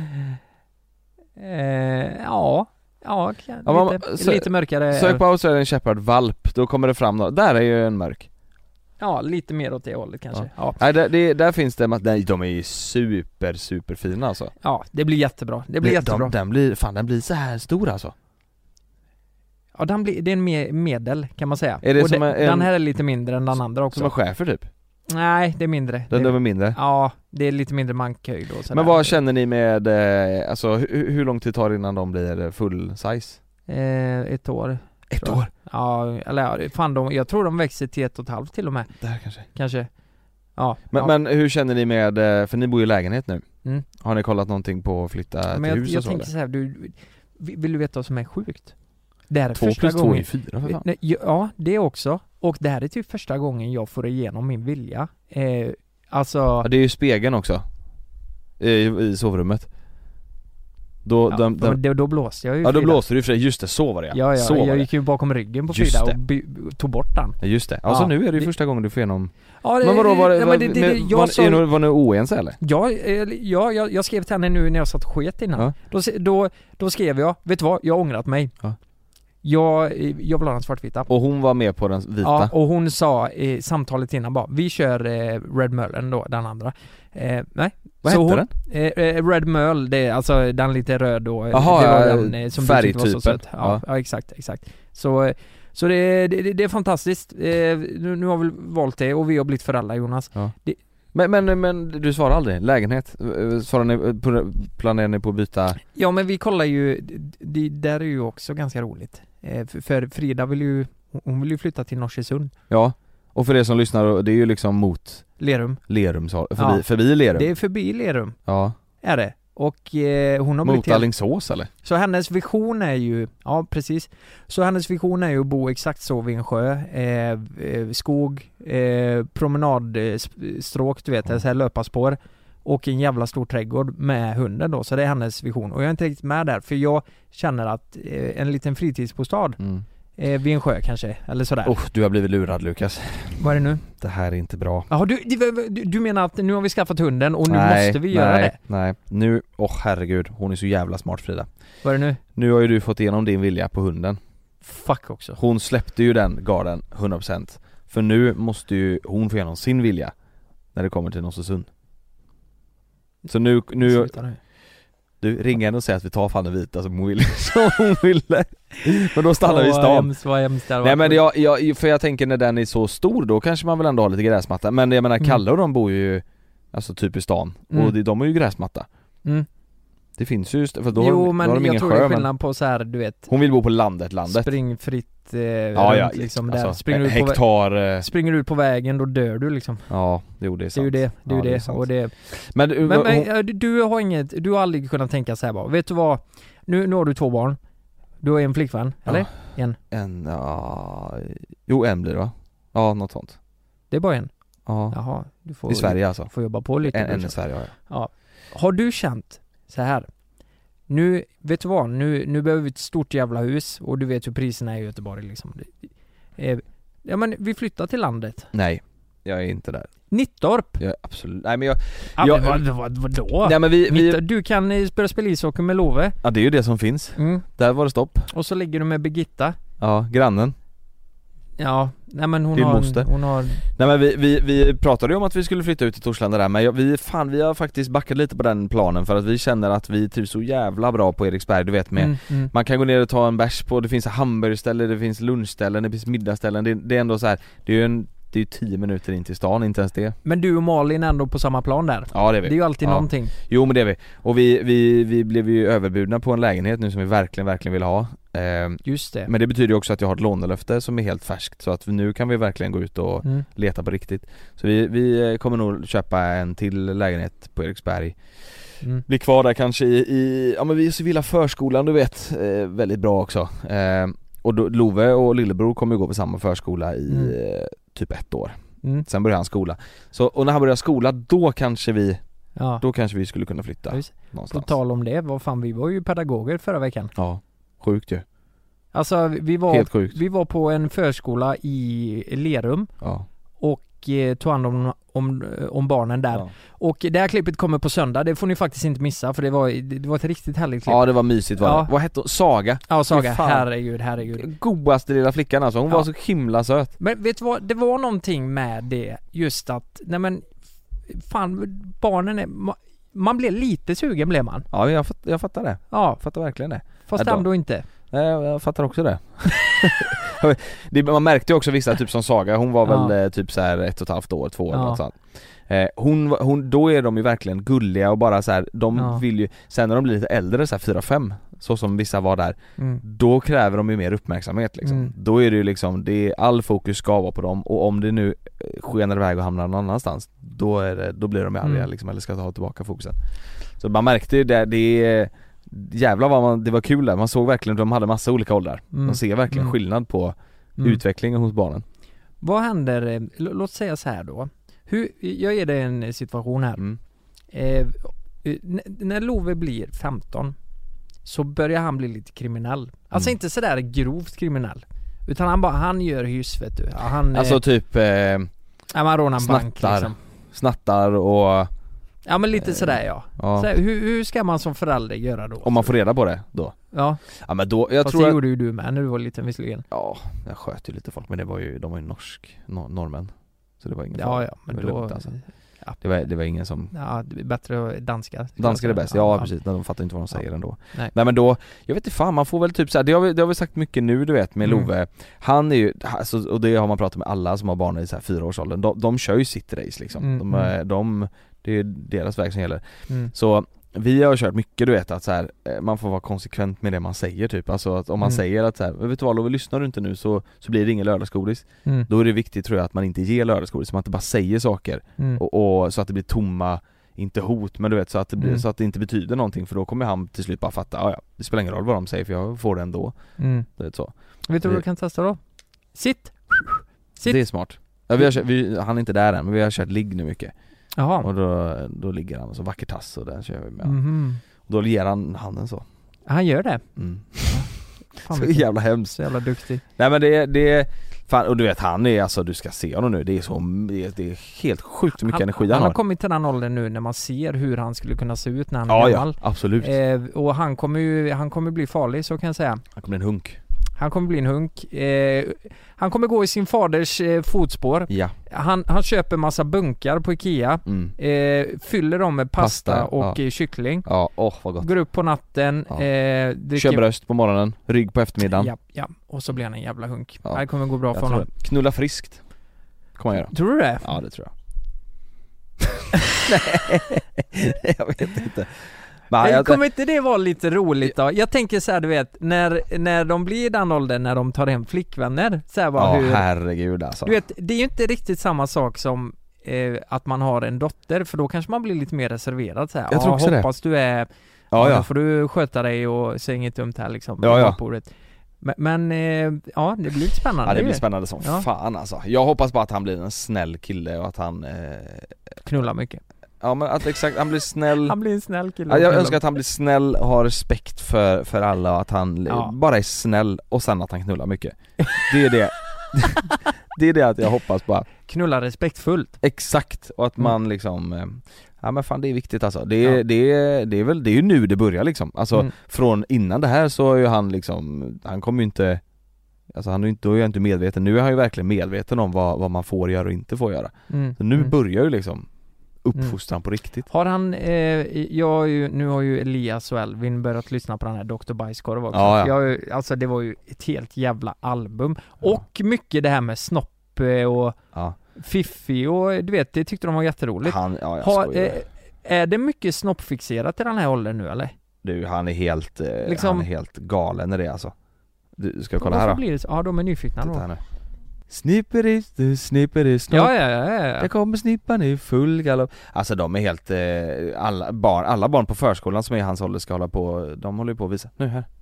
Eh, ja. Ja, kan, Ja, lite, man, så, lite mörkare. Sök på Australian Shepherd valp, då kommer det fram något. Där är ju en mörk. Ja, lite mer åt det hållet kanske. Ja. Ja, Nej, det, det, där finns det, nej, de är ju super, super fina alltså. ja det blir jättebra. Det blir de, jättebra. Den blir, fan den blir så här stor alltså. Ja, den blir, det är en me- medel kan man säga. Är det Och som den, en- den här är lite mindre än den andra också. Som en schäfer typ. Nej, det är mindre. Den det, är mindre. Ja, det är lite mindre mankhöjd och sådär. Men vad känner ni med, eh, alltså hur, hur lång tid tar det innan de blir full size? Eh, ett år. Ett tror jag. år? Ja, eller ja, fan de, jag tror de växer till ett och ett halvt till och med. Där kanske. Kanske. Ja. Men, ja. men hur känner ni med, eh, för ni bor i lägenhet nu. Mm. Har ni kollat någonting på att flytta Men till jag, hus jag och så? tänker eller? så här, du, vill du veta vad som är sjukt? Det här är Två första plus två gången. är fyra för fan. Nej, ja, det också. Och det här är typ första gången jag får igenom min vilja. Eh, alltså... Ja, det är ju spegeln också. I, i sovrummet. Då, Ja, de, de, men då, då blåste jag ju ja, då Frida. blåste du för det. Just det, så var det Ja, ja, så var jag det. gick ju bakom ryggen på Just Frida det. och by, tog bort den. Ja, just det. Alltså Ja, nu är det ju det- första gången du får igenom. Ja, det, Men vadå, var det, ja, var, men det, det, det, var, jag var, sa, är ni, var ni oense eller? ja, eh, ja, jag, jag skrev till henne nu när jag satt och sket innan. Ja. Då, se- då, då skrev jag, vet du vad, jag har ångrat mig. Ja. Jag, jag vill ha den svartvita. Och hon var med på den vita? Ja, och hon sa i samtalet innan bara, vi kör eh, Red Merlen då, den andra. Eh, nej. Vad så hette hon, den? Eh, Red Merle, det är alltså den lite röd då. Jaha, det var ja, den eh, som färgtypen. var så söt. Ja, ja. ja, exakt, exakt. Så, så det, det, det är fantastiskt. Eh, nu, nu har vi valt det och vi har blivit föräldrar, Jonas. Ja. Det, Men, men, men du svarar aldrig, lägenhet, svarar ni, planerar ni på att byta? Ja, men vi kollar ju, det där är ju också ganska roligt. Eh, för, för Frida vill ju, hon vill ju flytta till Norsesund. Ja, och för det som lyssnar, det är ju liksom mot Lerum. Lerum, förbi, Ja. förbi Lerum. Det är förbi Lerum, Ja. är det. Och eh, hon har Mot blivit helt... Alingsås eller? Så hennes vision är ju, ja precis. Så hennes vision är ju att bo exakt så vid en sjö, eh, eh, skog, eh, promenadstråk, du vet, mm. så här löparspår och en jävla stor trädgård med hunden då. Så det är hennes vision. Och jag är inte riktigt med där, för jag känner att eh, en liten fritidsbostad Mm. eh, vid en sjö kanske, eller sådär. Oh, du har blivit lurad, Lukas. Vad är det nu? Det här är inte bra. Jaha, du, du, du menar att nu har vi skaffat hunden och nu nej, måste vi göra nej, det? Nej, nu, åh oh, herregud, hon är så jävla smart, Frida. Vad är det nu? Nu har ju du fått igenom din vilja på hunden. Fuck också. Hon släppte ju den garden hundra procent. För nu måste ju hon få igenom sin vilja när det kommer till Norsesund. Så nu, nu, nu. Du, ring henne och säg att vi tar fan den vita som hon ville. Som hon ville. Men då stannar oh, vi i stan. Hemskt, vad hemskt det Nej men jag, jag, för jag tänker när den är så stor, då kanske man väl ändå har lite gräsmatta. Men jag menar, Kalle och de bor ju alltså typ i stan. Mm. Och de, de har ju gräsmatta. Mm. Det finns ju, för då jo, har, men då har de jag ingen tror sjö, det är skillnad men... på så här, du vet. Hon vill bo på landet, landet. Springfritt eh, ja, ja, runt, liksom alltså, där. Springer du hektar, på vä- Springer du ut på vägen, då dör du liksom. Ja, jo, det är sant. Det är ju det, det är ja, ju det, det, är och det. Men, du, men, hon... men du, du har inget, du har aldrig kunnat tänka så här bara. Vet du vad? Nu, nu har du två barn. Du har en flickvän, eller? Ja. En. En, ja, jo en blir det va? Ja, något sånt. Det är bara en? Ja. Jaha, du får, i Sverige alltså. Får jobba på lite. En, en i Sverige, ja. Ja. Har du känt så här? Nu, vet du vad? Nu, nu behöver vi ett stort jävla hus och du vet hur priserna är i Göteborg liksom. Eh, ja men vi flyttar till landet. Nej, jag är inte där. Nittorp? Ja, absolut. Nej men jag... Ja, jag men vad, vad, vadå? Nej men vi... vi... Nittorp, du kan eh, spela spelishockey med Love. Ja, det är ju det som finns. Mm. Där var det stopp. Och så ligger du med Birgitta. Ja, grannen. Ja, nej men hon Din har, moster. hon har... Nej men vi, vi, vi pratade ju om att vi skulle flytta ut till Torslanda där. Men jag, vi, fan, vi har faktiskt backat lite på den planen. För att vi känner att vi trivs så jävla bra på Eriksberg. Du vet med, mm, mm. man kan gå ner och ta en bärs på. Det finns hamburgerställen, det finns lunchställen, det finns middagsställen. Det, det är ändå så här. Det är ju en, det är ju tio minuter in till stan, inte ens det. Men du och Malin är ändå på samma plan där. Ja, det är vi. Det är ju alltid ja. någonting. Jo men det är vi. Och vi, vi, vi blev ju överbjudna på en lägenhet nu som vi verkligen, verkligen vill ha. Eh, Just det. Men det betyder ju också att jag har ett lånelöfte som är helt färskt. Så att nu kan vi verkligen gå ut och mm. leta på riktigt. Så vi, vi kommer nog köpa en till lägenhet på Eriksberg. Mm. Blir kvar där kanske i, i ja men vi är så vilja förskolan, du vet, eh, väldigt bra också. Eh, och då, Love och lillebror kommer ju gå på samma förskola i Mm. eh, typ ett år. Mm. Sen börjar han skola. Så, och när han börjar skola, då kanske vi Ja. Då kanske vi skulle kunna flytta Just. någonstans. På tal om det, vad fan, vi var ju pedagoger förra veckan. Ja, sjukt ju. Alltså vi var, Helt sjukt. vi var på en förskola i Lerum. Ja. Och eh, tog hand om, om, om barnen där. Ja. Och det här klippet kommer på söndag. Det får ni faktiskt inte missa, för det var, det var ett riktigt härligt klipp. Ja, det var mysigt var det. Ja. Vad hette hon? Saga? Ja, Saga. Fan. Herregud, herregud. Godaste lilla flickan alltså. Hon Ja. var så himla söt. Men vet du vad? Det var någonting med det. Just att, nej men fan, barnen är, ma- man blev lite sugen blev man. Ja, jag, fatt, jag fattar det. Ja. Jag fattar verkligen det. Fast Ja, ändå inte. Nej, jag fattar också det. det. Man märkte ju också vissa, typ som Saga. Hon var väl Ja. eh, typ så här ett och ett halvt år, två år Ja. eller något sånt. Eh, hon, hon, då är de ju verkligen gulliga och bara så här, de Ja. vill ju, sen när de blir lite äldre, så här fyra fem, så som vissa var där, Mm. då kräver de ju mer uppmärksamhet liksom. Mm. Då är det ju liksom, det är, all fokus ska vara på dem, och om det nu eh, skenar iväg och hamnar någon annanstans, då, är det, då blir de ju arga Mm. liksom, eller ska ta tillbaka fokusen. Så man märkte ju det, det jävlar vad man, det var kul där, man såg verkligen, de hade massa olika åldrar. Mm. Man ser verkligen Mm. skillnad på Mm. utvecklingen hos barnen. Vad händer, eh, l- låt säga så här då. Hur, jag ger dig en situation här. Mm. Eh, n- när Love blir femton så börjar han bli lite kriminell. Alltså Mm. inte sådär grovt kriminell, utan han bara, han gör hyss, vet du. Ja, han, Alltså eh, typ eh, ja, man rånar en bank snattar, liksom. snattar och Ja men lite sådär ja, ja. Så här, hur, hur ska man som förälder göra då? Om man får reda på det då? Ja. Ja men då, jag Fast tror det att... gjorde ju du med när du var liten visserligen. Ja, jag sköt ju lite folk, men det var ju, de var ju norsk, nor- norrmän. Så det var ingen Ja fara. ja, men det då... var lugnt, alltså. Ja. Det var, det var ingen som... Ja, det är bättre danskar. Danskar är bäst, ja, ja precis, de fattar inte vad de säger ja. ändå. Nej. Nej men då, jag vet inte fan, man får väl typ så här, det har vi, det har vi sagt mycket nu du vet med Mm. Love. Han är ju, alltså, och det har man pratat med alla som har barn i så här fyra års åldern. De, de kör ju sitt race liksom. Mm, De, är- de, det är deras väg som gäller. Mm. Så vi har kört mycket du vet att så här, eh, man får vara konsekvent med det man säger typ. Alltså att om man Mm. säger att så här, vet du vad Love, lyssnar du inte nu så, så blir det ingen lördagsgodis. Mm. Då är det viktigt tror jag att man inte ger lördagsgodis, så man inte bara säger saker Mm. och, och så att det blir tomma, inte hot, men du vet så att det blir, Mm. så att det inte betyder någonting, för då kommer han till slut bara fatta, ja ja, det spelar ingen roll vad de säger för jag får det ändå. Mm. Det är så. Vet du vad Det- du kan testa då? Sitt! Sitt! Det är smart. Ja, vi har kört, vi, han är inte där än, men vi har kört ligg nu mycket. Jaha. Och då, då ligger han och så vacker tass och den kör vi med. Mhm. Och då ger han handen så. Han gör det? Mm. Fan, Så vilken- jävla hemskt. Så jävla duktig. Nej men det, det fan, och du vet han är alltså, du ska se honom nu, det är så, det är, det är helt sjukt hur mycket han, energi han, han har har. kommit till den åldern nu när man ser hur han skulle kunna se ut när han är Ja gammal. ja, absolut. Eh, och han kommer ju, han kommer bli farlig, så kan jag säga. Han kommer bli en hunk. Han kommer bli en hunk. Eh, han kommer gå i sin faders eh, fotspår. Ja. Han, han köper massa bunkar på Ikea. Mm. Eh, fyller dem med pasta, Pasta, och ja. eh, kyckling. Ja, åh vad gott. Går upp på natten. Ja. Eh, dricker... Kör bröst på morgonen, rygg på eftermiddagen. Ja, ja. Och så blir han en jävla hunk. Ja. Det kommer gå bra Jag för tror honom. det. Knulla friskt kommer han göra. Tror du det? Ja det tror jag. Nej, jag vet inte. Men Nej, jag, kommer inte det vara lite roligt då? Jag tänker så här, du vet, när, när de blir i den åldern, när de tar hem flickvänner, så här bara ja hur... herregud alltså. Du vet, det är ju inte riktigt samma sak som eh, att man har en dotter, för då kanske man blir lite mer reserverad så här. Jag tror också det. Hoppas du är... Ja, ja. Då får du sköta dig och säga inget dumt här liksom. Ja, ja. På bordet. Men, men eh, ja, det blir lite spännande. Ja det blir ju. spännande som Ja. fan alltså. Jag hoppas bara att han blir en snäll kille och att han eh, Knullar mycket. ja men att exakt, han blir snäll. Han blir en snäll kille. Ja, och jag knullar. önskar att han blir snäll och har respekt för, för alla och att han Ja. bara är snäll och sen att han knullar mycket. Det är det. Det är det att jag hoppas bara. Knulla respektfullt. Exakt, och att Mm. man liksom eh, ja men fan det är viktigt alltså. Det är, Ja. det är, det är väl, det är ju nu det börjar liksom. Alltså Mm. från innan det här så är ju han liksom, han kommer ju inte, alltså han är ju inte, då är jag inte medveten. Nu är han ju verkligen medveten om vad, vad man får göra och inte får göra. Mm. Så nu Mm. börjar ju liksom uppfostran på riktigt. Har han, eh, jag har ju, nu har ju Elias och Elvin börjat lyssna på den här doktor Bajskorv också. Ja, ja. Jag, har ju- alltså det var ju ett helt jävla album. Och mycket det här med snopp eh, och Ja. Fiffi och du vet, det tyckte de var jätteroligt. Han, ja jag Har, skojar. eh, är det mycket snoppfixerat i den här åldern nu eller? Du, han är helt, eh, liksom- han är helt galen när det är alltså. Du, ska jag kolla Varför här då? blir det så? Ja, de är nyfikna Titta då. här nu. Snipperis, du snipperis snopp. Ja, ja, ja, ja, ja. Jag kommer snippan i full galopp. Alltså de är helt, eh, alla, barn, alla barn på förskolan som är i hans ålder ska hålla på, de håller ju på att visa. Nu här.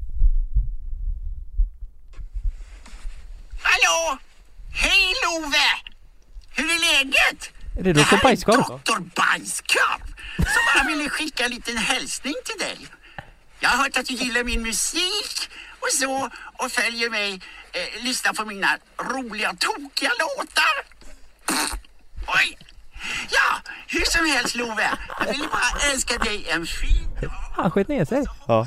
Hallå! Hej Love! Hur är läget? Är det doktor Bajskorv? doktor Bajskorv som bara ville skicka en liten hälsning till dig. Jag har hört att du gillar min musik och så och följer mig, eh, lyssnar på mina roliga, tokiga låtar. Pff, oj! Ja, hur som helst Love, jag ville bara önska dig en fin dag. Han sköt ner sig. Ja.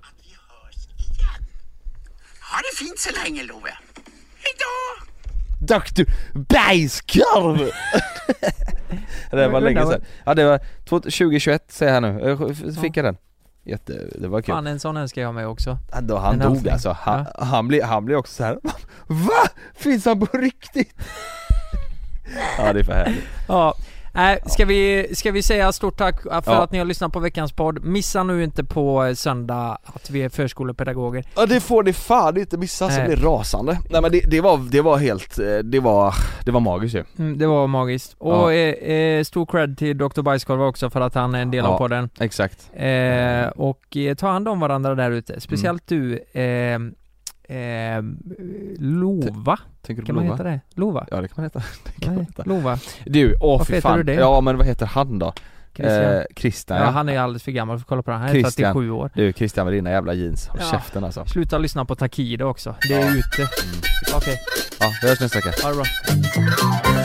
Ha det fint så länge Love. Hej då! doktor Bajskorv! Det var länge sedan. Ja det var tjugo tjugoett säger jag nu. Jag fick jag den. Jätte, det var kul. Fan, en sån önskar jag mig också. Ja, då han En dog hälsning. alltså. Han, han, blir, han blir också så här. Va? Finns han på riktigt? Ja det är för härligt. Ja. Äh, ska, vi, ska vi säga stort tack för Ja. att ni har lyssnat på veckans podd. Missa nu inte på söndag att vi är förskolepedagoger. Ja det får ni fan inte missa, så Nej. blir rasande. Nej men det, det var det var helt det var det var magiskt ju. Mm, det var magiskt. Och Ja. eh, eh, stor cred till doktor Bajskorv också för att han är en del Ja. av podden. Exakt. Eh, och eh, ta hand om varandra där ute. Speciellt du eh, eh, Lova. Tänker du på Kan man Lova? heta det? Lova? Ja det kan man heta. Det kan man Nej, heta. Lova. Du, åh Varför fy heter fan. du det? Ja men vad heter han då? Christian. Eh, Christian Ja, ja. han är alldeles för gammal för att kolla på det här. Han är Christian. trettiosju år. Du Christian med dina jävla jeans. Håll Ja. käften alltså. Sluta lyssna på Takido också. Det är Ja. ute. Okej. Ja, vi hörs nästa vecka. Ha det bra.